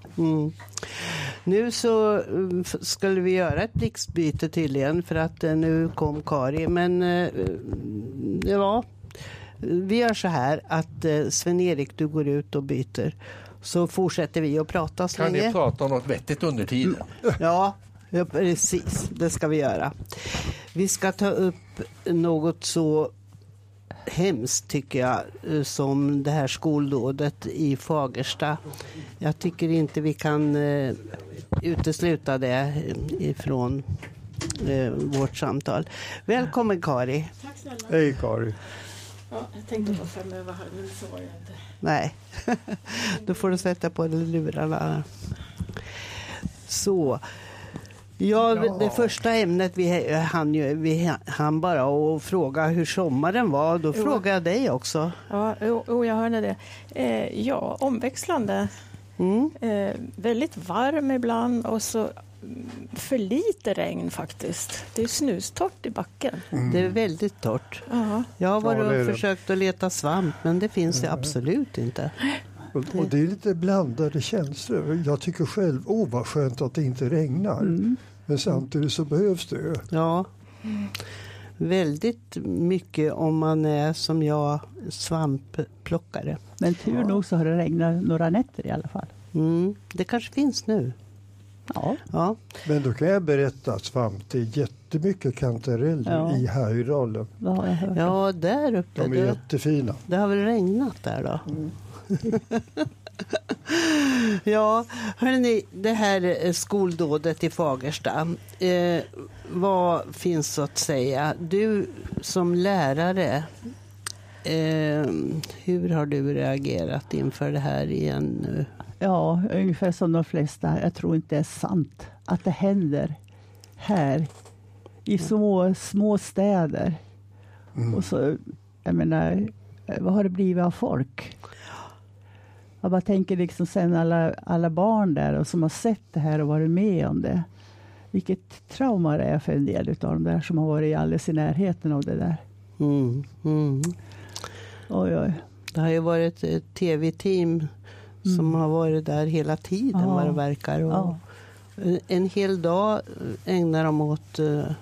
Nu så skulle vi göra ett blixtbyte tydligen, för att nu kom Kari. Men vi gör så här att Sven-Erik, du går ut och byter. Så fortsätter vi att prata så länge. Kan ni prata om något vettigt under tiden? Ja, precis. Det ska vi göra. Vi ska ta upp något så hemskt, tycker jag, som det här skoldådet i Fagersta. Jag tycker inte vi kan utesluta det ifrån vårt samtal. Välkommen, Kari. Tack snälla. Hej, Kari. Ja, jag tänkte vara framöver här, men så var jag inte. Nej, då får du sätta på lurarna. Så. Ja, det första ämnet vi hann bara och fråga hur sommaren var. Då frågade jag dig också. Ja, jag hörde det. Omväxlande. Väldigt varm ibland och så för lite regn faktiskt. Det är snustort i backen. Det är väldigt torrt. Jag har varit och försökt att leta svamp, men det finns det absolut inte. Och det är lite blandade känslor. Jag tycker själv, vad skönt att det inte regnar. Men samtidigt så behövs det. Ja, väldigt mycket om man är som jag, svampplockare. Men tur nog så har det regnat några nätter i alla fall. Det kanske finns nu. Ja. Men då kan jag berätta att svamp, det är jättemycket kantareller i Härjedalen. Ja, där uppe. De är jättefina. Det har väl regnat där då? Ja, hörrni, det här skoldådet i Fagersta. Vad finns att säga? Du som lärare, hur har du reagerat inför det här igen nu? Ja, ungefär som de flesta. Jag tror inte det är sant att det händer här i små städer. Och så, jag menar, vad har det blivit av folk? Jag bara tänker liksom sen alla barn där och som har sett det här och varit med om det. Vilket trauma det är för en del av de där som har varit alldeles i närheten av det där. Oj. Det har ju varit ett tv-team som har varit där hela tiden vad det verkar. Och en hel dag ägnar de åt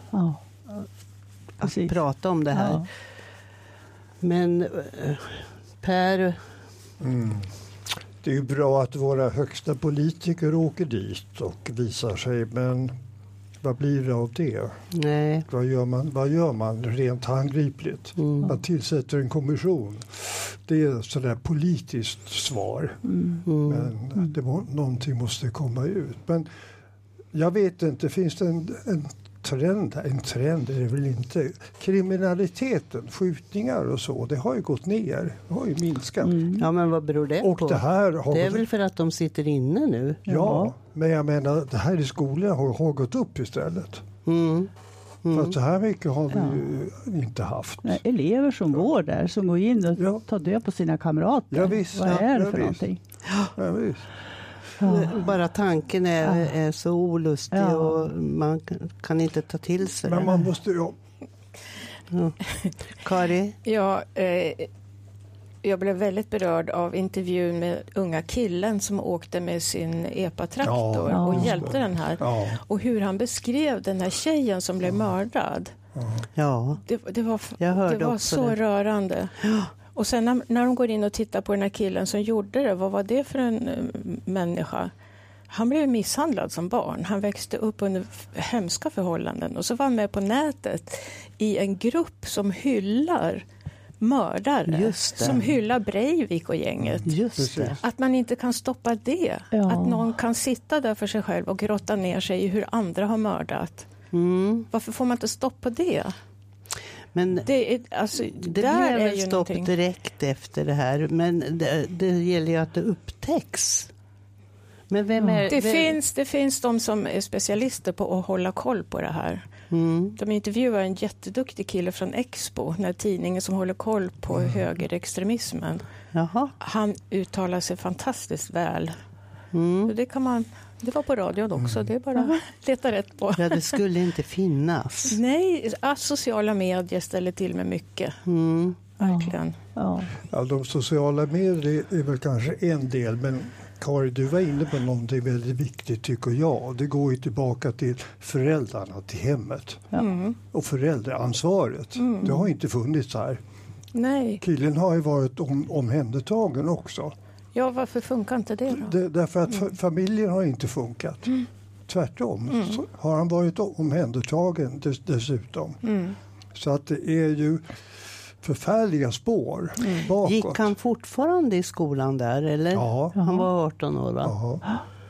att prata om det här. Men Per... Det är ju bra att våra högsta politiker åker dit och visar sig, men vad blir det av det? Nej. Vad gör man rent handgripligt? Man tillsätter en kommission. Det är sådär politiskt svar. Men någonting måste komma ut. Men jag vet inte, finns det en trend är det väl inte. Kriminaliteten, skjutningar och så, det har ju gått ner. Det har ju minskat. Ja, men vad beror det på? Det är väl för att de sitter inne nu? Ja, men jag menar, det här i skolan har gått upp istället. För att så här mycket har vi ju inte haft. Nej, elever som går där, som går in och tar död på sina kamrater. Ja, visst, vad är det för någonting? Ja, visst. Bara tanken är så olustig och man kan inte ta till sig men man måste ju... Kari? Ja, jag blev väldigt berörd av intervjun med unga killen som åkte med sin EPA-traktor och hjälpte den här. Ja. Och hur han beskrev den här tjejen som blev mördad. Ja. Det var så rörande. Och sen när de går in och tittar på den här killen som gjorde det, vad var det för en människa? Han blev misshandlad som barn. Han växte upp under hemska förhållanden. Och så var han med på nätet i en grupp som hyllar mördare. Som hyllar Breivik och gänget. Just det. Att man inte kan stoppa det. Ja. Att någon kan sitta där för sig själv och grotta ner sig i hur andra har mördat. Varför får man inte stopp på det? Men det blev ett stopp direkt efter det här. Men det gäller ju att det upptäcks. Men vem är det finns de som är specialister på att hålla koll på det här. De intervjuar en jätteduktig kille från Expo, den här tidningen som håller koll på högerextremismen. Han uttalar sig fantastiskt väl. Det var på radion också, det är bara att leta rätt på. Ja, det skulle inte finnas. Nej, sociala medier ställer till med mycket. Verkligen. Ja, de sociala medier är väl kanske en del, men Kari, du var inne på någonting väldigt viktigt tycker jag. Det går ju tillbaka till föräldrarna, till hemmet. Och föräldraansvaret. Det har inte funnits här. Nej. Killen har ju varit omhändertagen också. Ja, varför funkar inte det då? Därför att familjen har inte funkat. Tvärtom så har han varit omhändertagen dessutom. Så att det är ju förfärliga spår bakåt. Gick han fortfarande i skolan där, eller? Ja. Han var 18 år, va?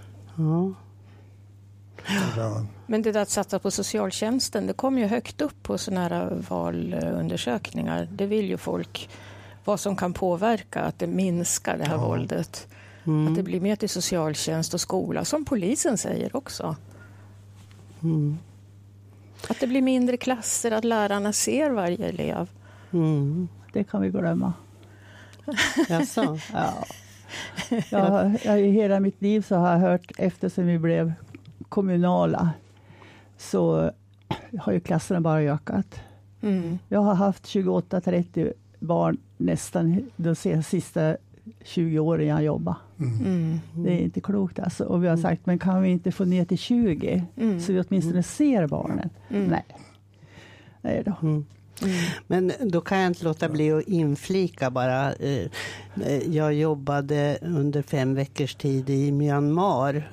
Ja. Men det där att satsa på socialtjänsten, det kom ju högt upp på såna här valundersökningar. Det vill ju folk, vad som kan påverka att det minskar det här våldet. Att det blir mer till socialtjänst och skola, som polisen säger också. Att det blir mindre klasser, att lärarna ser varje elev. Det kan vi glömma. Jaså? Ja. I hela mitt liv så har jag hört, eftersom vi blev kommunala, så har ju klasserna bara ökat. Jag har haft 28-30 barn nästan de sista 20 åren jag jobbar. Det är inte klokt alltså. Och vi har sagt, men kan vi inte få ner till 20 så vi åtminstone ser barnen? Nej då. Men då kan jag inte låta bli att inflika bara. Jag jobbade under 5 veckors tid i Myanmar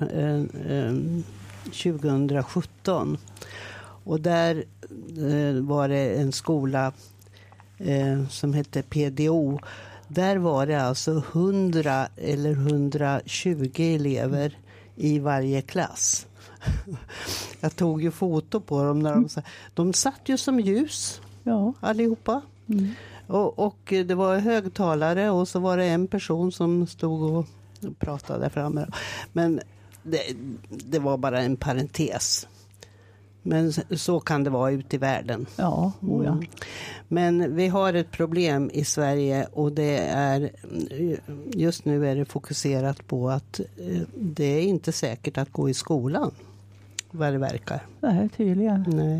2017. Och där var det en skola som hette PDO. Där var det alltså 100 eller 120 elever i varje klass. Jag tog ju foto på dem när de satt ju som ljus. Allihopa. Och det var högtalare och så var det en person som stod och pratade framme. Men det var bara en parentes. Men så kan det vara ute i världen. Men vi har ett problem i Sverige och det är just nu är det fokuserat på att det är inte säkert att gå i skolan. Vad det verkar. Nej, tydligen. Nej.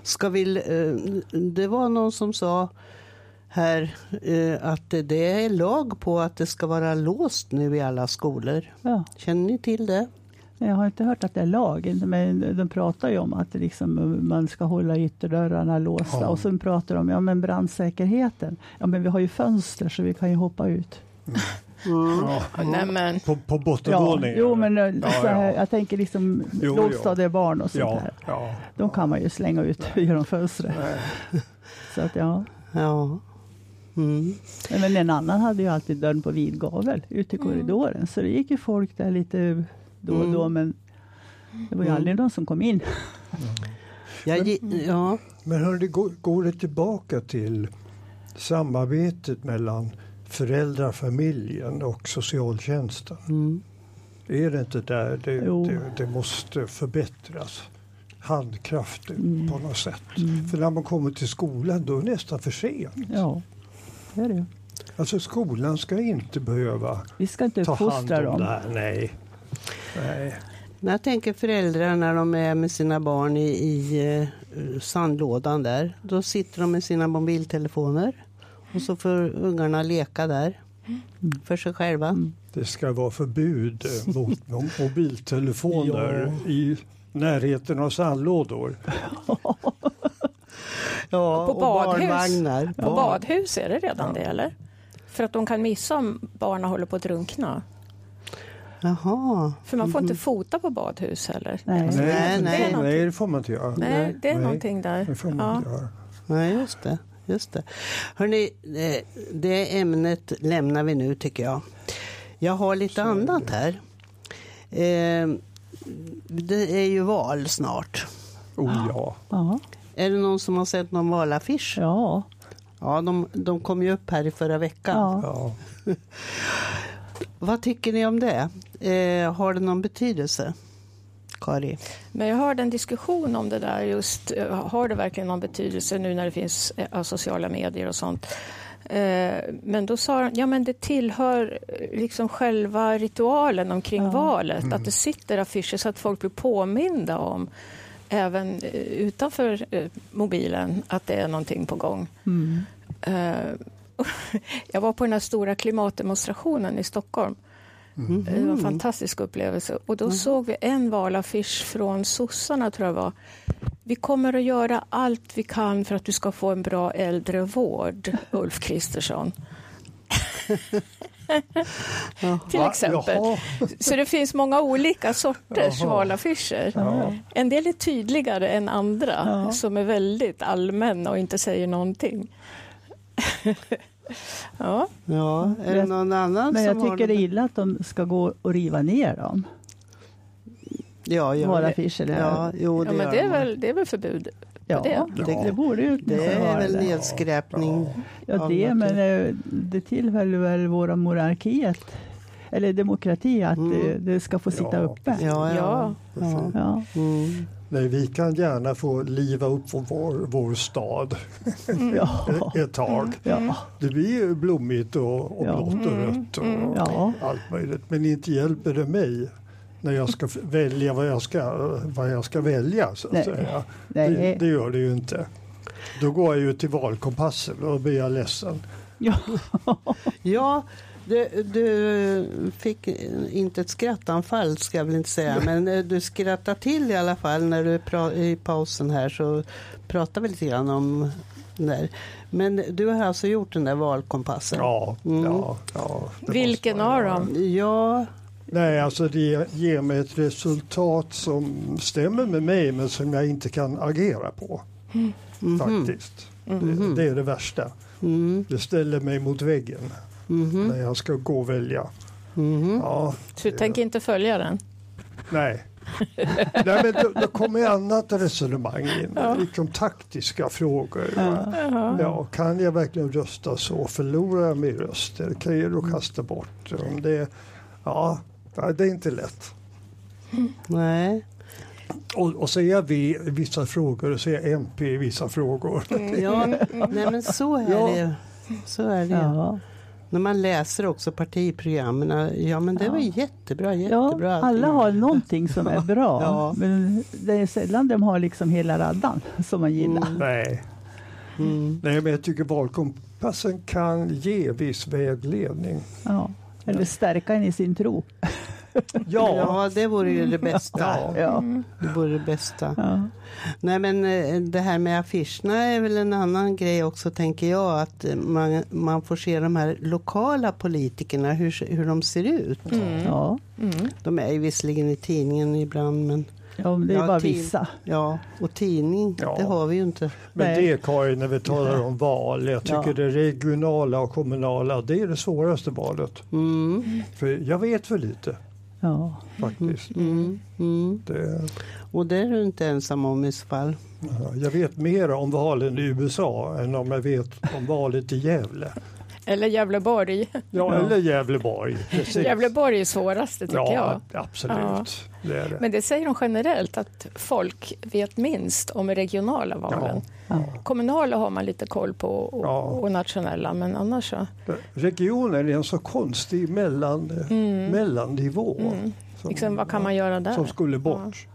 Det var någon som sa här att det är lag på att det ska vara låst nu i alla skolor. Känner ni till det? Jag har inte hört att det är lag, men de pratar ju om att liksom man ska hålla ytterdörrarna låsta. Och så pratar de om brandsäkerheten. Ja, men vi har ju fönster så vi kan ju hoppa ut. På bottenvåningen. Men jag tänker liksom lågstadiebarn och sånt där. De kan man ju slänga ut genom fönstret. Så att Men en annan hade ju alltid dörren på vid gavel ute i korridoren. Så det gick ju folk där lite då och då, men det var ju aldrig någon som kom in. Men hörde, går det tillbaka till samarbetet mellan föräldrar, familjen och socialtjänsten? Är det inte där det måste förbättras? handkraft på något sätt. För när man kommer till skolan då är det nästan för sent. Ja, det är det. Alltså skolan ska inte behöva Vi ska inte ta hand fostra om dem. det här. Nej. När jag tänker föräldrar när de är med sina barn i sandlådan där. Då sitter de med sina mobiltelefoner. Och så får ungarna leka där. För sig själva. Det ska vara förbud mot mobiltelefoner i närheten av sandlådor. Ja, På och badhus. barnvagnar. På badhus är det redan det, eller? För att de kan missa om barnen håller på att drunkna. Jaha. För man får inte fota på badhus heller. Nej, det får man inte göra. Nej, det är någonting där. Det får man inte göra. Nej, just det. Hörrni, det ämnet lämnar vi nu tycker jag. Jag har lite annat här. Det är ju val snart. Ja. Är det någon som har sett någon valaffisch? Ja. Ja, de kom ju upp här i förra veckan. Ja. Vad tycker ni om det? Har det någon betydelse? Kari? Men jag hörde en diskussion om det där just. Har det verkligen någon betydelse nu när det finns sociala medier och sånt? Men då sa de, men det tillhör liksom själva ritualen omkring valet. Att det sitter affischer så att folk blir påminda om även utanför mobilen att det är någonting på gång. Jag var på den här stora klimatdemonstrationen i Stockholm. Det var en fantastisk upplevelse. Och då såg vi en valaffisch från sossarna, tror jag var. Vi kommer att göra allt vi kan för att du ska få en bra äldrevård, Ulf Kristersson. Till exempel. Så det finns många olika sorters valaffischer. En del är tydligare än andra, som är väldigt allmänna och inte säger någonting. Ja, är det någon annan men jag som tycker det är illa att de ska gå och riva ner dem. Valaffischer. Men det är väl förbud. Ja, det borde ju det är väl nedskräpning. Ja, men det tillhör väl våra monarkiet eller demokrati att det ska få sitta uppe. Ja. Nej, vi kan gärna få liva upp vår stad ett tag. Det blir ju blommigt och blått och rött och allt möjligt. Men inte hjälper det mig när jag ska välja vad jag ska välja. Så att säga. Det gör det ju inte. Då går jag ju till valkompassen och blir jag ledsen. Ja. Du fick inte ett skrattanfall, ska jag väl inte säga, men du skrattar till i alla fall när du i pausen här, så pratar vi lite grann om det där. Men du har alltså gjort den där valkompassen? Ja. Vilken av dem? Ja. Nej, alltså det ger mig ett resultat som stämmer med mig men som jag inte kan agera på. Faktiskt. Det är det värsta. Det ställer mig mot väggen. När jag ska gå och välja. Så du tänker inte följa den? Nej. Nej, men då kommer annat resonemang in. Liksom taktiska frågor. Kan jag verkligen rösta så? Förlorar jag min röst? Eller kan jag då kasta bort? Det är inte lätt. Nej. Och så är jag V i vissa frågor och så är jag MP i vissa frågor. Nej, men så är det. Så är det. Ja. När man läser också partiprogrammen, men det var jättebra. Ja, alla har någonting som är bra, men det är sällan de har liksom hela raddan som man gillar. Nej, men jag tycker valkompassen kan ge viss vägledning. Ja, eller stärka en i sin tro. Ja, det vore ju det bästa. Det vore det bästa. Nej, men det här med affischerna är väl en annan grej också, tänker jag, att man får se de här lokala politikerna, hur de ser ut. De är ju visserligen i tidningen ibland, men det är bara vissa. Ja, och tidning, det har vi ju inte. Men det, Karin, när vi talar om val, jag tycker det regionala och kommunala, det är det svåraste valet. För jag vet för lite. Ja. Faktiskt. Och det är du inte ensam om i så fall. Jag vet mer om valen i USA än om jag vet om valet i Gävle. Eller Gävleborg. Ja, eller Gävleborg. Precis. Gävleborg är svåraste tycker jag. Absolut. Ja. Det är det. Men det säger de generellt att folk vet minst om regionala valen. Ja. Kommunala har man lite koll på och nationella, men annars så. Regionen är en så konstig mellannivå. Liksom, vad kan man göra där? Som skulle bort.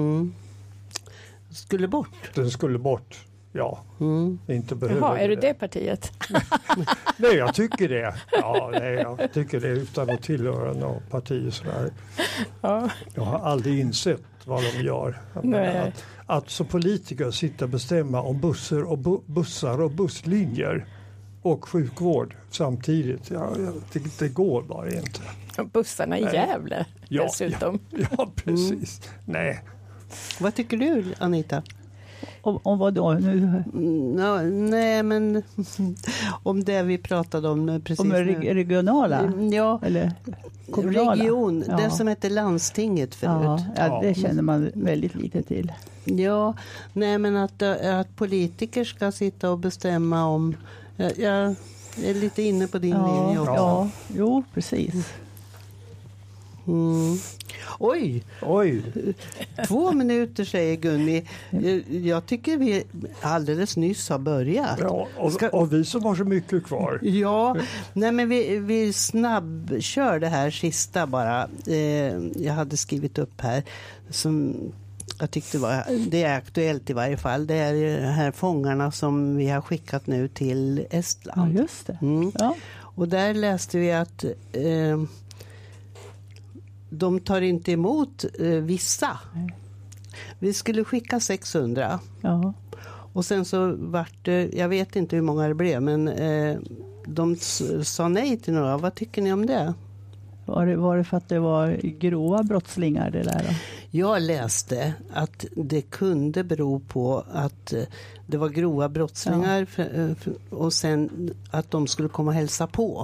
Skulle bort? Den skulle bort. Ja, inte behöver. Jaha, är du det partiet? Nej, jag tycker det. Ja, nej, jag tycker det utan att tillhöra något parti. Sådär. Ja. Jag har aldrig insett vad de gör. Att som politiker sitta och bestämma om bussar och busslinjer och sjukvård samtidigt. Det går bara inte. Och bussarna i Gävle dessutom. Ja, precis. Nej. Vad tycker du, Anita? Om vad då? Nej, men om det vi pratade om precis. Om regionala? Ja, eller kommunala? Region, det som heter landstinget förut. Ja, det känner man väldigt lite till. Ja, nej men att politiker ska sitta och bestämma om. Jag är lite inne på din linje också. Ja, jo, precis. Oj! 2 minuter säger Gunni. Jag tycker vi alldeles nyss har börjat. Ja, och vi som har så mycket kvar. Ja, nej men vi snabbkör det här sista bara. Jag hade skrivit upp här som jag tyckte det är aktuellt i varje fall. Det är de här fångarna som vi har skickat nu till Estland. Ja, just det. Ja. Och där läste vi att de tar inte emot vissa. Vi skulle skicka 600. Ja. Och sen så vart det, jag vet inte hur många det blev, men de sa nej till några. Vad tycker ni om det? Var det för att det var grova brottslingar det där då? Jag läste att det kunde bero på att det var grova brottslingar och sen att de skulle komma och hälsa på.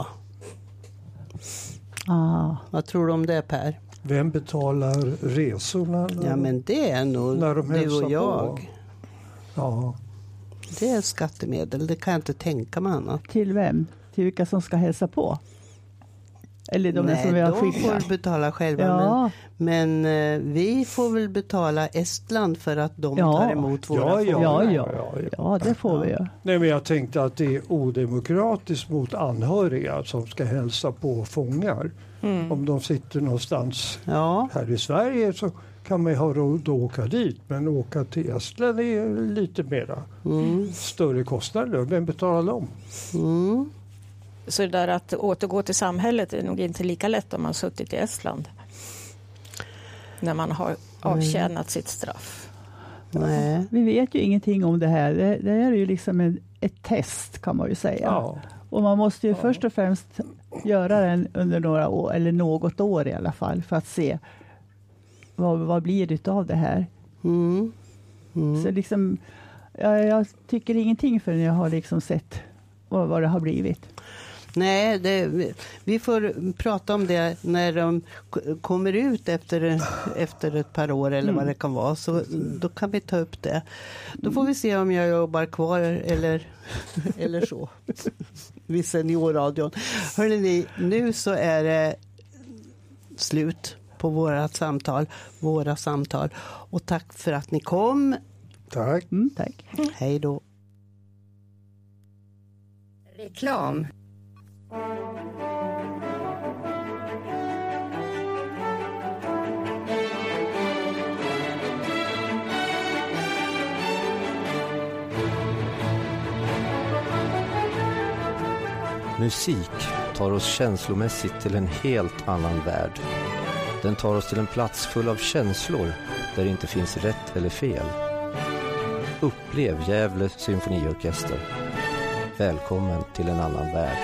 Vad tror du om det, Per? Vem betalar resorna? Ja, men det är nog du och jag. Ja. Det är skattemedel, det kan jag inte tänka mig annat. Till vem? Till vilka som ska hälsa på? Eller de som vi har skickat? De får betala själva. Ja. Men vi får väl betala Estland för att de tar emot våra fångar. Ja, det får vi ju. Nej, men jag tänkte att det är odemokratiskt mot anhöriga som ska hälsa på fångar. Om de sitter någonstans här i Sverige så kan man ha råd att åka dit. Men åka till Estland är lite mera större kostnader. Vem betalar dem? Så det där att återgå till samhället är nog inte lika lätt om man suttit i Estland. När man har avtjänat sitt straff. Nej. Vi vet ju ingenting om det här. Det är ju liksom ett test kan man ju säga. Ja. Och man måste ju först och främst göra den under några år, eller något år i alla fall, för att se vad blir det av det här. Så liksom, jag tycker ingenting förrän jag har liksom sett vad det har blivit. Nej, vi får prata om det när de kommer ut efter ett par år eller vad det kan vara. Så då kan vi ta upp det. Då får vi se om jag jobbar kvar eller så. Vid Seniorradion. Hörrni, nu så är det slut på våra samtal. Och tack för att ni kom. Tack. Tack. Hej då. Reklam. Musik tar oss känslomässigt till en helt annan värld. Den tar oss till en plats full av känslor där det inte finns rätt eller fel. Upplev Gävle symfoniorkester. Välkommen till en annan värld.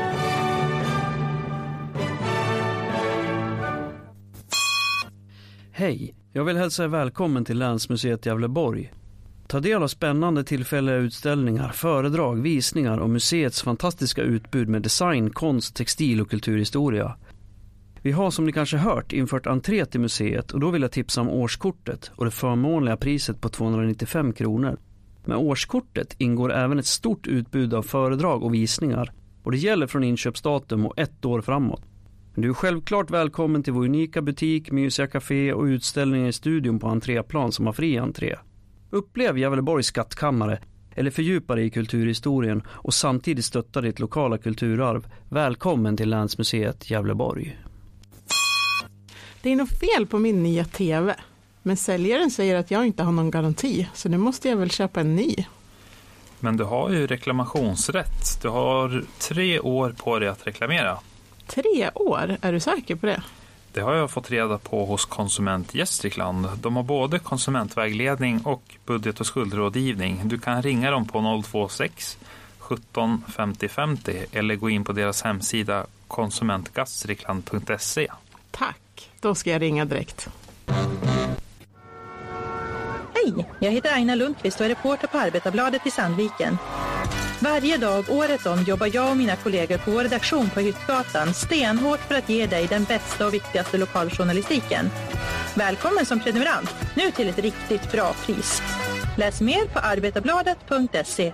Hej, jag vill hälsa er välkommen till Länsmuseet Gävleborg. Ta del av spännande tillfälliga utställningar, föredrag, visningar och museets fantastiska utbud med design, konst, textil och kulturhistoria. Vi har som ni kanske hört infört entré till museet och då vill jag tipsa om årskortet och det förmånliga priset på 295 kronor. Med årskortet ingår även ett stort utbud av föredrag och visningar. och det gäller från inköpsdatum och 1 år framåt. Du är självklart välkommen till vår unika butik, Mysia Café och utställningar i studion på entréplan som har fri entré. Upplev Gävleborgs skattkammare eller fördjupa dig i kulturhistorien och samtidigt stötta ditt lokala kulturarv. Välkommen till Länsmuseet Gävleborg. Det är något fel på min nya tv. Men säljaren säger att jag inte har någon garanti, så nu måste jag väl köpa en ny. Men du har ju reklamationsrätt. Du har 3 år på dig att reklamera. 3 år? Är du säker på det? Det har jag fått reda på hos Konsument Gästrikland. De har både konsumentvägledning och budget- och skuldrådgivning. Du kan ringa dem på 026 17 50 50 eller gå in på deras hemsida konsumentgastrikland.se. Tack, då ska jag ringa direkt. Hej, jag heter Aina Lundqvist och är reporter på Arbetarbladet i Sandviken. Varje dag året om jobbar jag och mina kollegor på vår redaktion på Hyttgatan stenhårt för att ge dig den bästa och viktigaste lokaljournalistiken. Välkommen som prenumerant, nu till ett riktigt bra pris. Läs mer på arbetarbladet.se.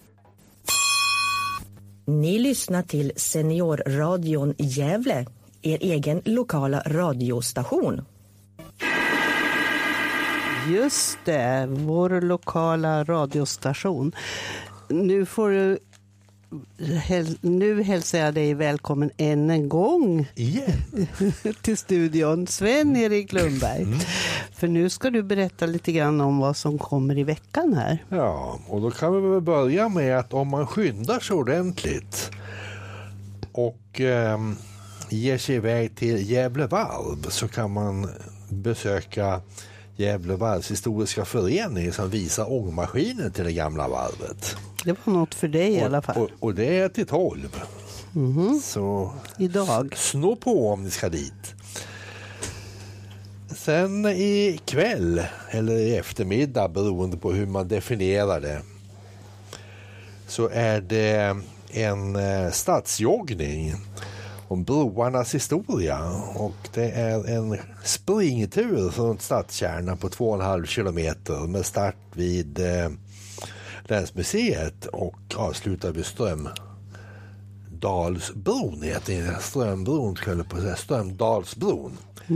Ni lyssnar till Seniorradion Gävle, er egen lokala radiostation. Just det, vår lokala radiostation. Nu hälsar jag dig välkommen än en gång till studion, Sven-Erik Lundberg. För nu ska du berätta lite grann om vad som kommer i veckan här. Ja, och då kan vi väl börja med att om man skyndar sig ordentligt och ger sig iväg till Gävle Varv så kan man besöka Gävle Varvs historiska förening som visar ångmaskinen till det gamla varvet. Det var något för dig i alla fall. Och det är till 12. Så idag. Snå på om ni ska dit. Sen i kväll eller i eftermiddag beroende på hur man definierar det så är det en stadsjoggning om broarnas historia och det är en springtur från stadskärnan på 2,5 kilometer med start vid Länsmuseet och avslutar vid Strömdalsbron heter det. Strömbron skulle på säga Strömdalsbron.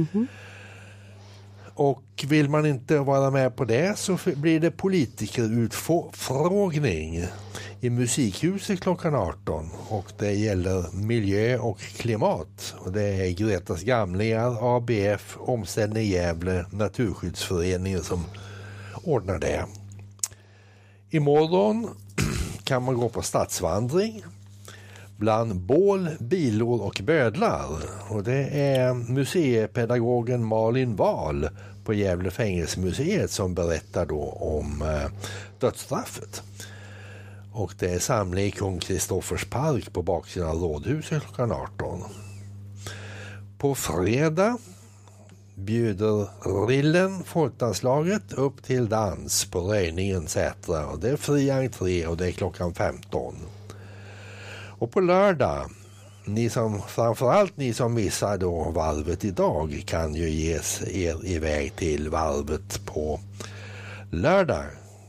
Och vill man inte vara med på det så blir det politikerutfrågning i Musikhuset klockan 18 och det gäller miljö och klimat och det är Gretas Gamlingar, ABF, Omställning Gävle, Naturskyddsföreningen som ordnar det. Imorgon kan man gå på stadsvandring bland bål, bilor och bödlar och det är museipedagogen Malin Wahl på Gävle fängelsemuseet som berättar då om dödsstraffet. Och det är samling i Kung Kristoffers park på baksidan av rådhuset klockan 18. På fredag bjuder Rillen folkdanslaget upp till dans på Röjningen Sätra och det är fri entré och det är klockan 15. Och på lördag, framförallt ni som missar då varvet idag kan ju ges er iväg till varvet på lördag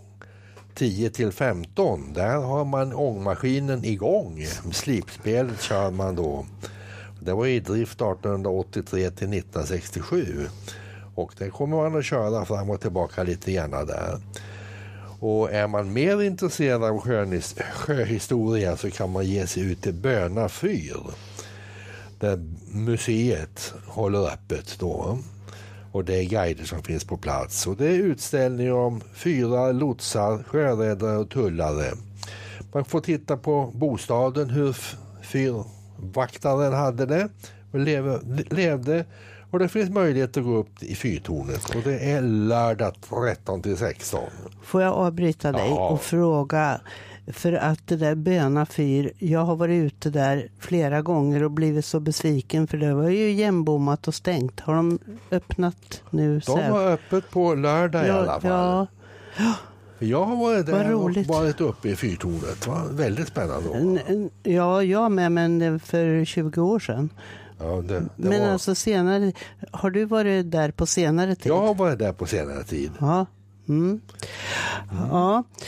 10-15. Där har man ångmaskinen igång. Slipspelet kör man då. Det var i drift 1883 till 1967 och det kommer man att köra fram och tillbaka lite grann där. Och är man mer intresserad av sjöhistoria så kan man ge sig ut till Böna fyr där museet håller öppet då. Och det är guider som finns på plats. Och det är utställningar om fyrar, lotsar, sjöräddare och tullare. Man får titta på bostaden, hur fyrvaktaren hade det och levde. Och det finns möjlighet att gå upp i fyrtornet. Och det är lördag 13-16. Får jag avbryta dig och fråga, för att det där Böna fyr, jag har varit ute där flera gånger och blivit så besviken för det var ju jämbommat och stängt. Har de öppnat nu? De har öppet på lördag i alla fall. Ja. Jag har varit där och varit uppe i fyrtornet. Det var väldigt spännande. Ja, jag med, men för 20 år sedan. Ja, men var... alltså senare, har du varit där på senare tid? Jag har varit där på senare tid. Ja. Ja.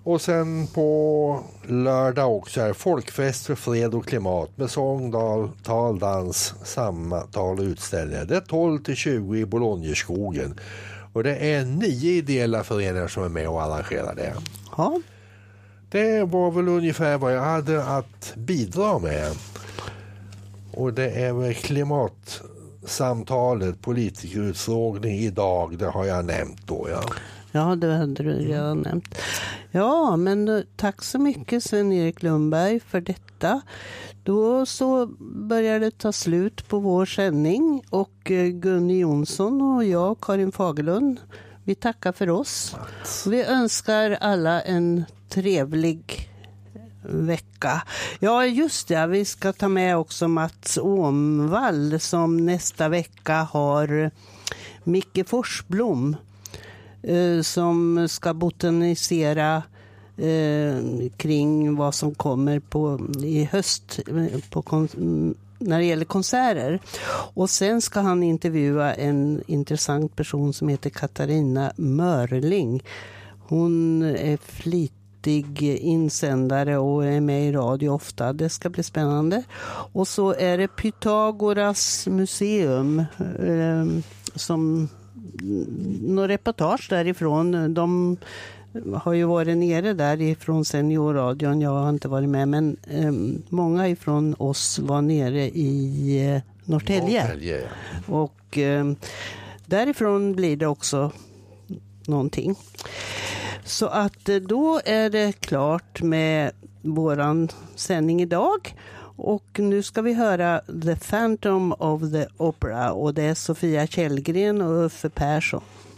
Och sen på lördag också är folkfest för fred och klimat med sång, tal, dans, samtal och utställningar. Det är 12-20 i Bologneskogen. Och det är 9 ideella föreningar som är med och arrangerar det. Ja. Det var väl ungefär vad jag hade att bidra med. Och det är väl klimatsamtalet, politikerutfrågning idag, det har jag nämnt då, ja. Ja, det hade du redan nämnt. Ja, men tack så mycket Sven-Erik Lundberg för detta. Då så börjar det ta slut på vår sändning och Gunni Jonsson och jag, Karin Fagerlund, vi tackar för oss. Vi önskar alla en trevlig vecka. Ja, just det. Vi ska ta med också Mats Åmvall som nästa vecka har Micke Forsblom som ska botanisera kring vad som kommer i höst när det gäller konserter. Och sen ska han intervjua en intressant person som heter Katarina Mörling. Hon är flitig insändare och är med i radio ofta. Det ska bli spännande. Och så är det Pythagoras museum som några reportage därifrån. De har ju varit nere därifrån Seniorradion. Jag har inte varit med, men många ifrån oss var nere i Norrtälje. Ja. Och därifrån blir det också någonting. Så att då är det klart med våran sändning idag. Och nu ska vi höra The Phantom of the Opera och det är Sofia Källgren och Uffe Persson.